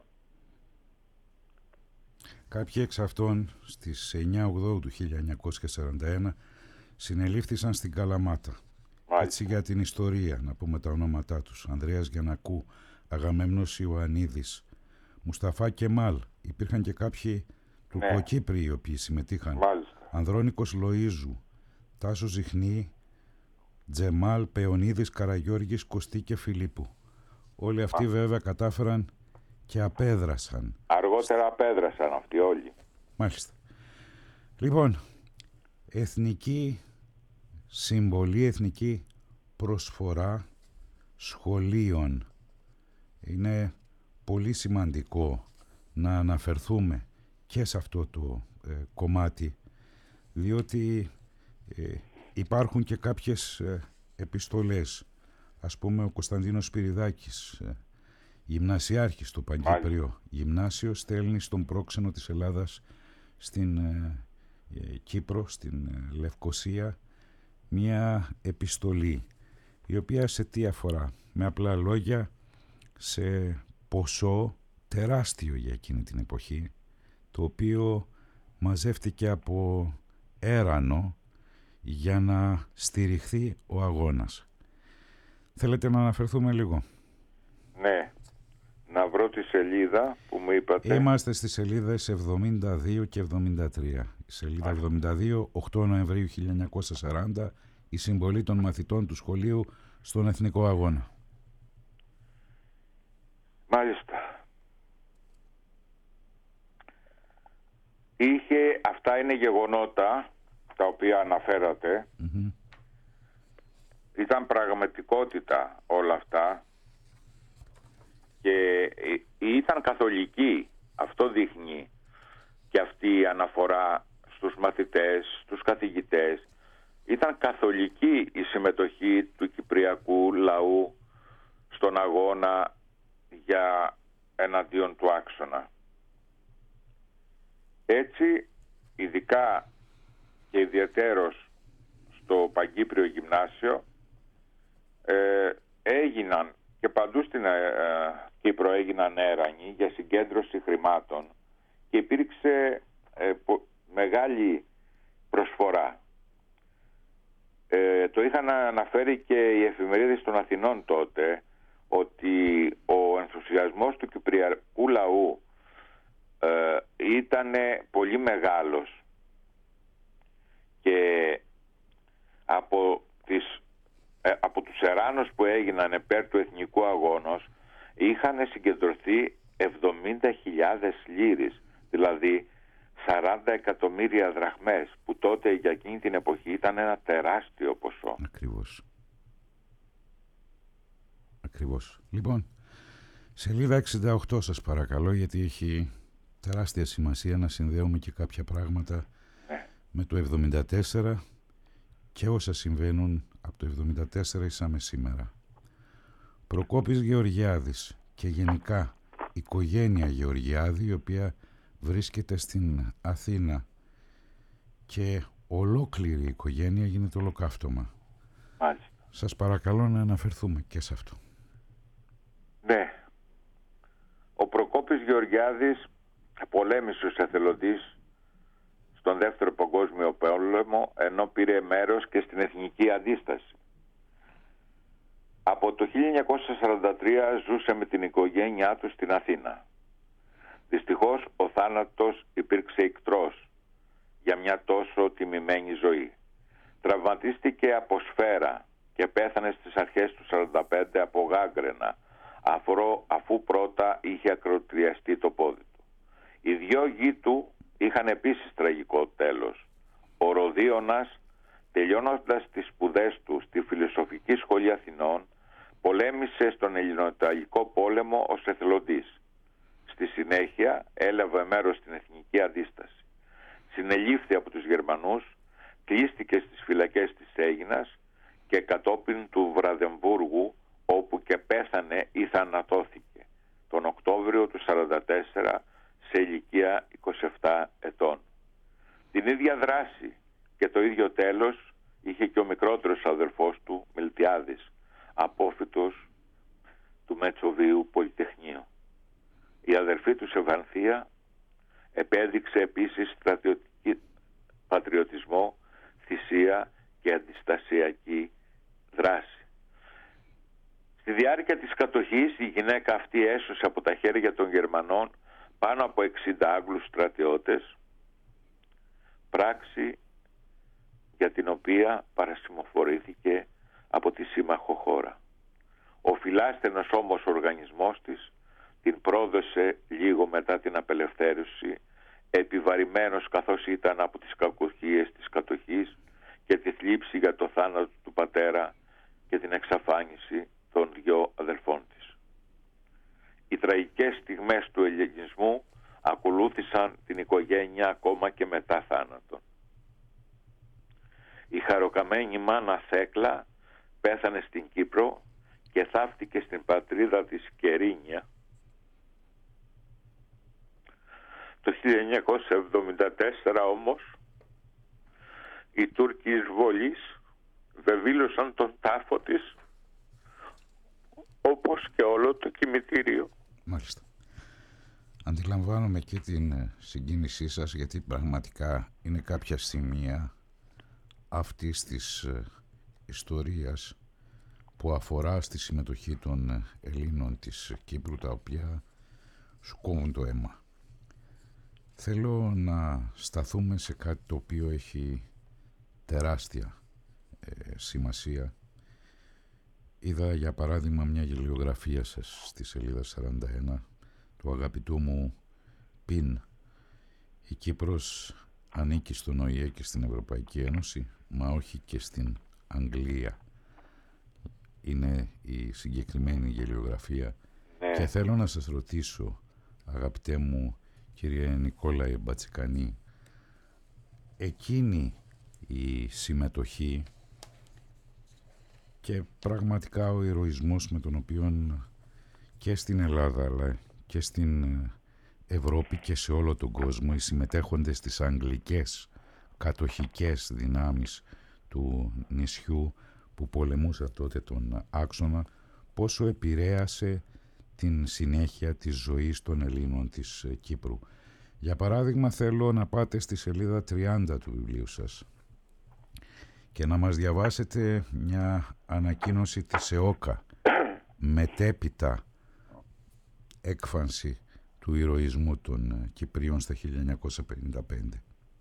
Κάποιοι εξ αυτών στις 9 Οκτώβρου του 1941 συνελήφθησαν στην Καλαμάτα. Έτσι για την ιστορία, να πούμε τα ονόματά τους: Ανδρέας Γιαννακού, Αγαμέμνος Ιωαννίδης, Μουσταφά Κεμάλ. Υπήρχαν και κάποιοι τουρκοκύπριοι οι οποίοι συμμετείχαν. Ανδρώνικος Λοΐζου, Τάσος Ζιχνή, Τζεμάλ, Πεωνίδης, Καραγιώργης, Κωστή και Φιλίππου. Όλοι αυτοί βέβαια κατάφεραν και απέδρασαν. Αργότερα απέδρασαν αυτοί όλοι. Μάλιστα. Λοιπόν, εθνική συμβολή, εθνική προσφορά σχολείων. Είναι πολύ σημαντικό να αναφερθούμε και σε αυτό το κομμάτι, διότι υπάρχουν και κάποιες επιστολές. Ας πούμε ο Κωνσταντίνος Σπυριδάκης, γυμνασιάρχης στο Παγκύπριο Γυμνάσιο, στέλνει στον πρόξενο της Ελλάδας στην Κύπρο, στην Λευκοσία, μια επιστολή, η οποία σε τι αφορά? Με απλά λόγια, σε ποσό τεράστιο για εκείνη την εποχή, το οποίο μαζεύτηκε από έρανο για να στηριχθεί ο αγώνας. Θέλετε να αναφερθούμε λίγο? Ναι, να βρω τη σελίδα που μου είπατε. Είμαστε στις σελίδες 72 και 73. Η σελίδα 72, 8 Νοεμβρίου 1940, η συμβολή των μαθητών του σχολείου στον Εθνικό Αγώνα. Μάλιστα. Αυτά είναι γεγονότα τα οποία αναφέρατε. Ήταν πραγματικότητα όλα αυτά και ήταν καθολική. Αυτό δείχνει και αυτή η αναφορά στους μαθητές, στους καθηγητές. Ήταν καθολική η συμμετοχή του κυπριακού λαού στον αγώνα για εναντίον του άξονα. Έτσι, ειδικά και ιδιαιτέρως στο Παγκύπριο Γυμνάσιο, έγιναν και παντού στην Κύπρο έγιναν έρανοι για συγκέντρωση χρημάτων και υπήρξε μεγάλη προσφορά. Το είχαν αναφέρει και οι εφημερίδες των Αθηνών τότε, ότι ο ενθουσιασμός του κυπριακού λαού ήταν πολύ μεγάλος και από τους εράνους που έγιναν υπέρ του εθνικού αγώνος είχαν συγκεντρωθεί 70.000 λίρες, δηλαδή 40 εκατομμύρια δραχμές, που τότε για εκείνη την εποχή ήταν ένα τεράστιο ποσό. Ακριβώς. Λοιπόν, σελίδα 68 σας παρακαλώ, γιατί έχει τεράστια σημασία να συνδέουμε και κάποια πράγματα με το 74 και όσα συμβαίνουν από το 74 ήσαμε σήμερα. Προκόπης Γεωργιάδης και γενικά οικογένεια Γεωργιάδη, η οποία βρίσκεται στην Αθήνα, και ολόκληρη η οικογένεια γίνεται ολοκαύτωμα. Μάλιστα. Σας παρακαλώ να αναφερθούμε και σε αυτό. Ναι. Ο Προκόπης Γεωργιάδης πολέμησε ως εθελοντής στον Δεύτερο Παγκόσμιο Πόλεμο, ενώ πήρε μέρος και στην Εθνική Αντίσταση. Από το 1943 ζούσε με την οικογένειά του στην Αθήνα. Δυστυχώς ο θάνατος υπήρξε ικτρός για μια τόσο τιμημένη ζωή. Τραυματίστηκε από σφαίρα και πέθανε στις αρχές του 1945 από γάγκρενα, αφού πρώτα είχε ακροτηριαστεί το πόδι του. Οι δυο γη του είχαν επίσης τραγικό τέλος. Ο Ροδίωνας, τελειώνοντας τις σπουδές του στη Φιλοσοφική Σχολή Αθηνών, πολέμησε στον Ελληνοϊταλικό πόλεμο ως εθελοντής. Στη συνέχεια έλαβε μέρος στην Εθνική Αντίσταση. Συνελήφθη από τους Γερμανούς, κλείστηκε στις φυλακές της Αίγινας και κατόπιν του Βραδεμβούργου, όπου και πέθανε ή θανατώθηκε τον Οκτώβριο του 1944 σε ηλικία 27 ετών. Την ίδια δράση και το ίδιο τέλος είχε και ο μικρότερος αδελφός του, Μιλτιάδης, απόφοιτος του Μετσοβίου Πολυτεχνείου. Η αδελφή του Σεβανθία επέδειξε επίσης στρατιωτική πατριωτισμό, θυσία και αντιστασιακή δράση. Στη διάρκεια της κατοχής η γυναίκα αυτή έσωσε από τα χέρια των Γερμανών πάνω από 60 Άγγλους στρατιώτες, πράξη για την οποία παρασημοφορήθηκε από τη σύμμαχο χώρα. Ο φιλάστενος όμως οργανισμός της την πρόδωσε λίγο μετά την απελευθέρωση, επιβαρημένος καθώς ήταν από τις κακουχίες της κατοχής και τη θλίψη για το θάνατο του πατέρα και την εξαφάνιση των δυο αδελφών της. Οι τραγικές στιγμές του ελληνισμού ακολούθησαν την οικογένεια ακόμα και μετά θάνατον. Η χαροκαμένη μάνα Θέκλα πέθανε στην Κύπρο και θαύτηκε στην πατρίδα της Κερίνια. Το 1974 όμως οι Τούρκοι εισβολείς βεβήλωσαν τον τάφο της, όπως και όλο το κημητήριο. Μάλιστα. Αντιλαμβάνομαι και την συγκίνησή σας, γιατί πραγματικά είναι κάποια σημεία αυτής της ιστορίας που αφορά στη συμμετοχή των Ελλήνων της Κύπρου, τα οποία σου κόβουν το αίμα. Θέλω να σταθούμε σε κάτι το οποίο έχει τεράστια σημασία. Είδα για παράδειγμα μια γελιογραφία σας στη σελίδα 41 του αγαπητού μου Πιν. Η Κύπρος ανήκει στον ΟΗΕ και στην Ευρωπαϊκή Ένωση, μα όχι και στην Αγγλία. Είναι η συγκεκριμένη γελιογραφία. Και θέλω να σας ρωτήσω, αγαπητέ μου κύριε Νικόλαε Μπατσικανή, εκείνη η συμμετοχή και πραγματικά ο ηρωισμός με τον οποίο και στην Ελλάδα αλλά και στην Ευρώπη και σε όλο τον κόσμο οι συμμετέχοντες στις αγγλικές κατοχικές δυνάμεις του νησιού που πολεμούσε τότε τον άξονα, πόσο επηρέασε την συνέχεια της ζωής των Ελλήνων της Κύπρου. Για παράδειγμα, θέλω να πάτε στη σελίδα 30 του βιβλίου σας και να μας διαβάσετε μια ανακοίνωση της ΕΟΚΑ, μετέπειτα έκφανση του ηρωισμού των Κυπρίων στα 1955.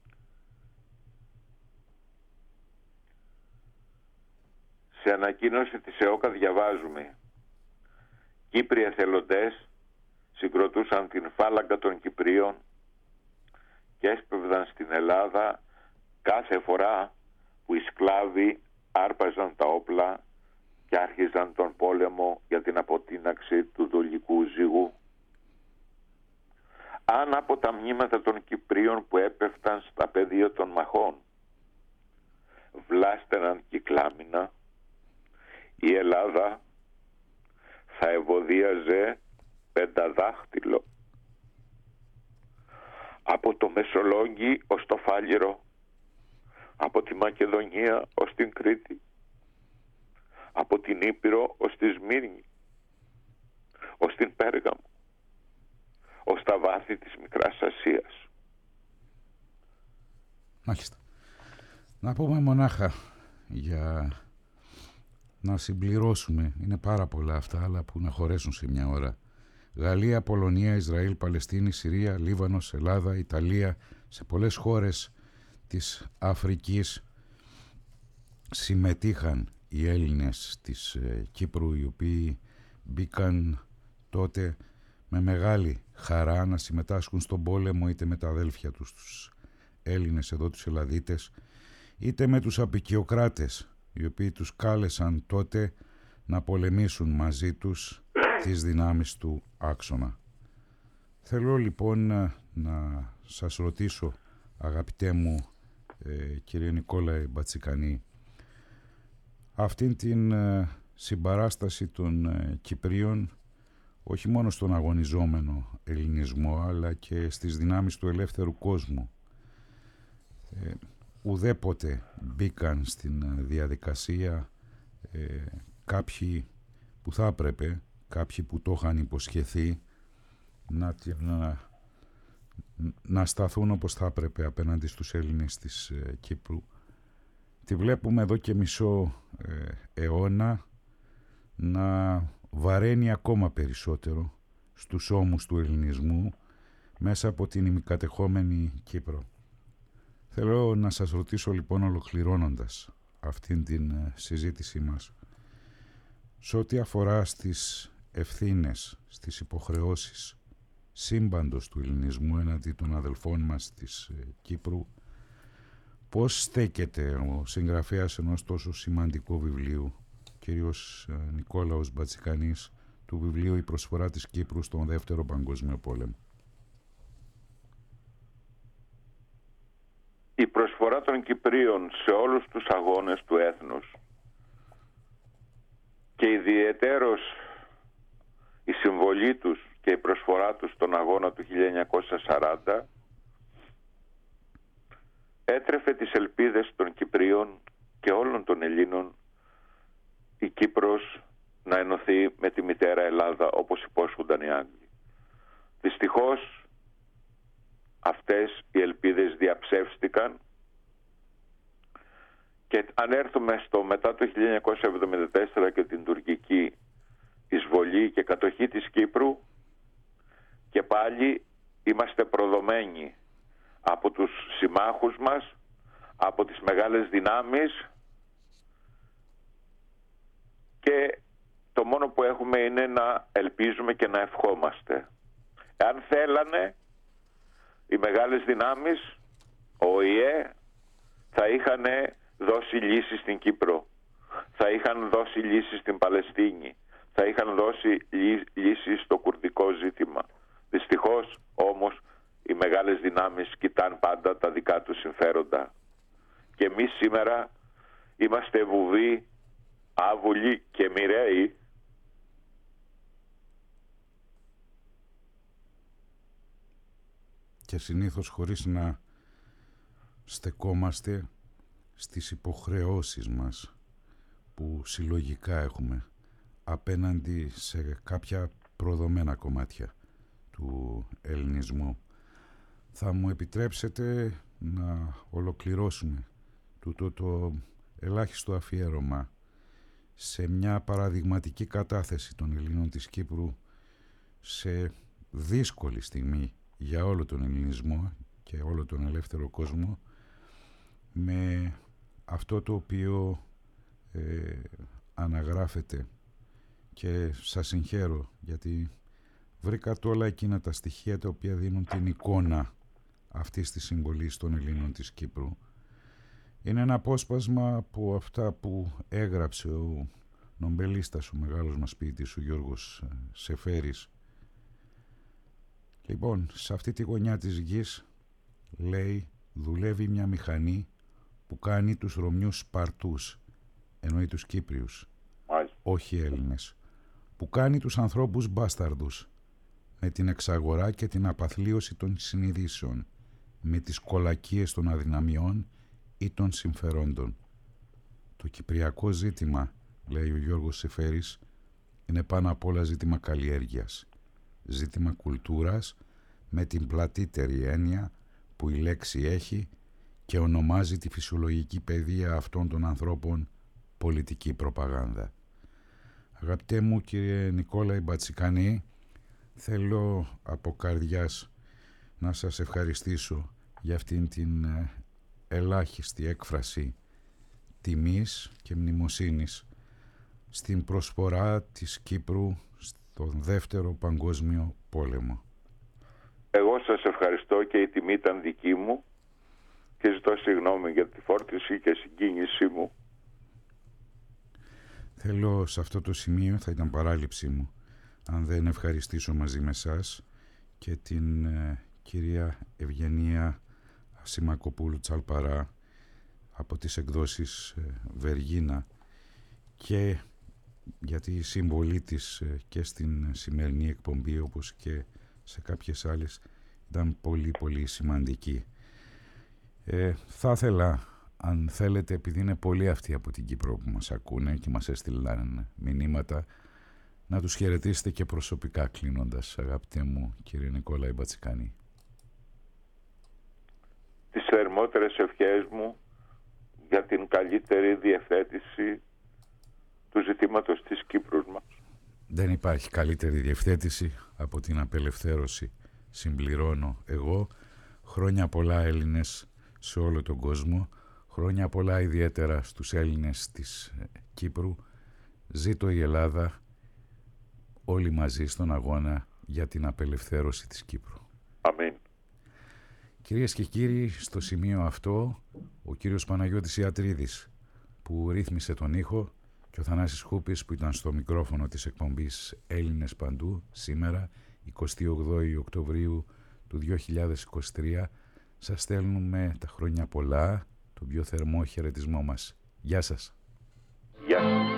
Σε ανακοίνωση της ΕΟΚΑ διαβάζουμε: Κύπριοι εθελοντές συγκροτούσαν την φάλαγγα των Κυπρίων και έσπευδαν στην Ελλάδα κάθε φορά που οι σκλάβοι άρπαζαν τα όπλα και άρχιζαν τον πόλεμο για την αποτείναξη του δολικού ζυγού. Αν από τα μνήματα των Κυπρίων που έπεφταν στα πεδία των μαχών βλάστεναν κυκλάμινα, η Ελλάδα θα ευωδίαζε πενταδάχτυλο. Από το Μεσολόγγι ως το Φάληρο, από τη Μακεδονία ως την Κρήτη, από την Ήπειρο ως τη Σμύρνη, ως την Πέργαμο, ως τα βάθη της Μικράς Ασίας. Μάλιστα. Να πούμε μονάχα για να συμπληρώσουμε, είναι πάρα πολλά αυτά, αλλά που να χωρέσουν σε μια ώρα. Γαλλία, Πολωνία, Ισραήλ, Παλαιστίνη, Συρία, Λίβανος, Ελλάδα, Ιταλία, σε πολλές χώρες της Αφρικής συμμετείχαν οι Έλληνες της Κύπρου, οι οποίοι μπήκαν τότε με μεγάλη χαρά να συμμετάσχουν στον πόλεμο, είτε με τα αδέλφια τους, τους Έλληνες εδώ, τους Ελλαδίτες, είτε με τους απικιοκράτες, οι οποίοι τους κάλεσαν τότε να πολεμήσουν μαζί τους τις δυνάμεις του άξονα. Θέλω λοιπόν να σας ρωτήσω, αγαπητέ μου κύριε Νικόλαε Μπατσικανή, αυτήν την συμπαράσταση των Κυπρίων όχι μόνο στον αγωνιζόμενο ελληνισμό αλλά και στις δυνάμεις του ελεύθερου κόσμου, ουδέποτε μπήκαν στην διαδικασία κάποιοι που θα έπρεπε, κάποιοι που το είχαν υποσχεθεί να σταθούν όπως θα έπρεπε απέναντι στους Έλληνες της Κύπρου. Τη βλέπουμε εδώ και μισό αιώνα να βαραίνει ακόμα περισσότερο στους ώμους του ελληνισμού μέσα από την ημικατεχόμενη Κύπρο. Θέλω να σας ρωτήσω λοιπόν, ολοκληρώνοντας αυτήν την συζήτησή μας, σε ό,τι αφορά στις ευθύνες, στις υποχρεώσεις σύμπαντος του ελληνισμού έναντι των αδελφών μας της Κύπρου, πώς στέκεται ο συγγραφέας ενός τόσο σημαντικού βιβλίου, κύριος Νικόλαος Μπατσικανής, του βιβλίου «Η προσφορά της Κύπρου στον Δεύτερο Παγκόσμιο Πόλεμο»? Η προσφορά των Κυπρίων σε όλους τους αγώνες του έθνους και ιδιαιτέρως η συμβολή τους και η προσφορά τους στον αγώνα του 1940 έτρεφε τις ελπίδες των Κυπρίων και όλων των Ελλήνων η Κύπρος να ενωθεί με τη μητέρα Ελλάδα όπως υπόσχονταν οι Άγγλοι. Δυστυχώς αυτές οι ελπίδες διαψεύστηκαν και αν έρθουμε στο μετά το 1974 και την τουρκική εισβολή και κατοχή της Κύπρου, και πάλι είμαστε προδομένοι από τους συμμάχους μας, από τις μεγάλες δυνάμεις, και το μόνο που έχουμε είναι να ελπίζουμε και να ευχόμαστε. Αν θέλανε οι μεγάλες δυνάμεις, ο ΟΗΕ θα είχαν δώσει λύση στην Κύπρο, θα είχαν δώσει λύση στην Παλαιστίνη, θα είχαν δώσει λύση στο κουρδικό ζήτημα. Δυστυχώς όμως οι μεγάλες δυνάμεις κοιτάν πάντα τα δικά τους συμφέροντα. Και εμείς σήμερα είμαστε βουβοί, άβουλοι και μοιραίοι και συνήθως χωρίς να στεκόμαστε στις υποχρεώσεις μας που συλλογικά έχουμε απέναντι σε κάποια προδομένα κομμάτια του ελληνισμού. Θα μου επιτρέψετε να ολοκληρώσουμε το ελάχιστο αφιέρωμα σε μια παραδειγματική κατάθεση των Ελλήνων της Κύπρου σε δύσκολη στιγμή για όλο τον ελληνισμό και όλο τον ελεύθερο κόσμο, με αυτό το οποίο αναγράφεται, και σας συγχαίρω γιατί βρήκατε όλα εκείνα τα στοιχεία τα οποία δίνουν την εικόνα αυτής της συμβολής των Ελλήνων της Κύπρου. Είναι ένα απόσπασμα από αυτά που έγραψε ο νομπελίστας, ο μεγάλος μας ποιητής, ο Γιώργος Σεφέρης. Λοιπόν, σε αυτή τη γωνιά της γης, λέει, δουλεύει μια μηχανή που κάνει τους Ρωμιούς Σπαρτούς, εννοεί τους Κύπριους, όχι Έλληνες, που κάνει τους ανθρώπους μπάσταρδους, με την εξαγορά και την απαθλίωση των συνειδήσεων, με τις κολακίες των αδυναμιών ή των συμφερόντων. Το κυπριακό ζήτημα, λέει ο Γιώργος Σεφέρης, είναι πάνω απ' όλα ζήτημα καλλιέργειας, ζήτημα κουλτούρας με την πλατύτερη έννοια που η λέξη έχει και ονομάζει τη φυσιολογική παιδεία αυτών των ανθρώπων πολιτική προπαγάνδα. Αγαπητέ μου κύριε Νικόλα Μπατσικανή, θέλω από καρδιάς να σας ευχαριστήσω για αυτήν την ελάχιστη έκφραση τιμής και μνημοσύνης στην προσφορά της Κύπρου στον Δεύτερο Παγκόσμιο Πόλεμο. Εγώ σας ευχαριστώ και η τιμή ήταν δική μου και ζητώ συγγνώμη για τη φόρτιση και συγκίνησή μου. Θέλω σε αυτό το σημείο, θα ήταν παράληψή μου αν δεν ευχαριστήσω μαζί με σας και την κυρία Ευγενία Ασημακοπούλου Τσαλπαρά από τις εκδόσεις Βεργίνα, και για τη συμβολή της και στην σημερινή εκπομπή όπως και σε κάποιες άλλες ήταν πολύ πολύ σημαντική. Θα ήθελα, αν θέλετε, επειδή είναι πολλοί αυτοί από την Κύπρο που μας ακούνε και μας έστειλαν μηνύματα, να τους χαιρετήσετε και προσωπικά κλείνοντας, αγαπητέ μου κύριε Νικόλα Μπατσικανή. Τις θερμότερες ευχές μου για την καλύτερη διευθέτηση του ζητήματος της Κύπρου μας. Δεν υπάρχει καλύτερη διευθέτηση από την απελευθέρωση, συμπληρώνω εγώ. Χρόνια πολλά Έλληνες σε όλο τον κόσμο, χρόνια πολλά ιδιαίτερα στους Έλληνες της Κύπρου. Ζήτω η Ελλάδα, όλοι μαζί στον αγώνα για την απελευθέρωση της Κύπρου. Αμήν. Κυρίες και κύριοι, στο σημείο αυτό ο κύριος Παναγιώτης Ιατρίδης που ρύθμισε τον ήχο και ο Θανάσης Χούπης που ήταν στο μικρόφωνο της εκπομπής Έλληνες Παντού σήμερα 28 Οκτωβρίου του 2023 σας στέλνουμε τα χρόνια πολλά, τον πιο θερμό χαιρετισμό μας. Γεια σας. Γεια.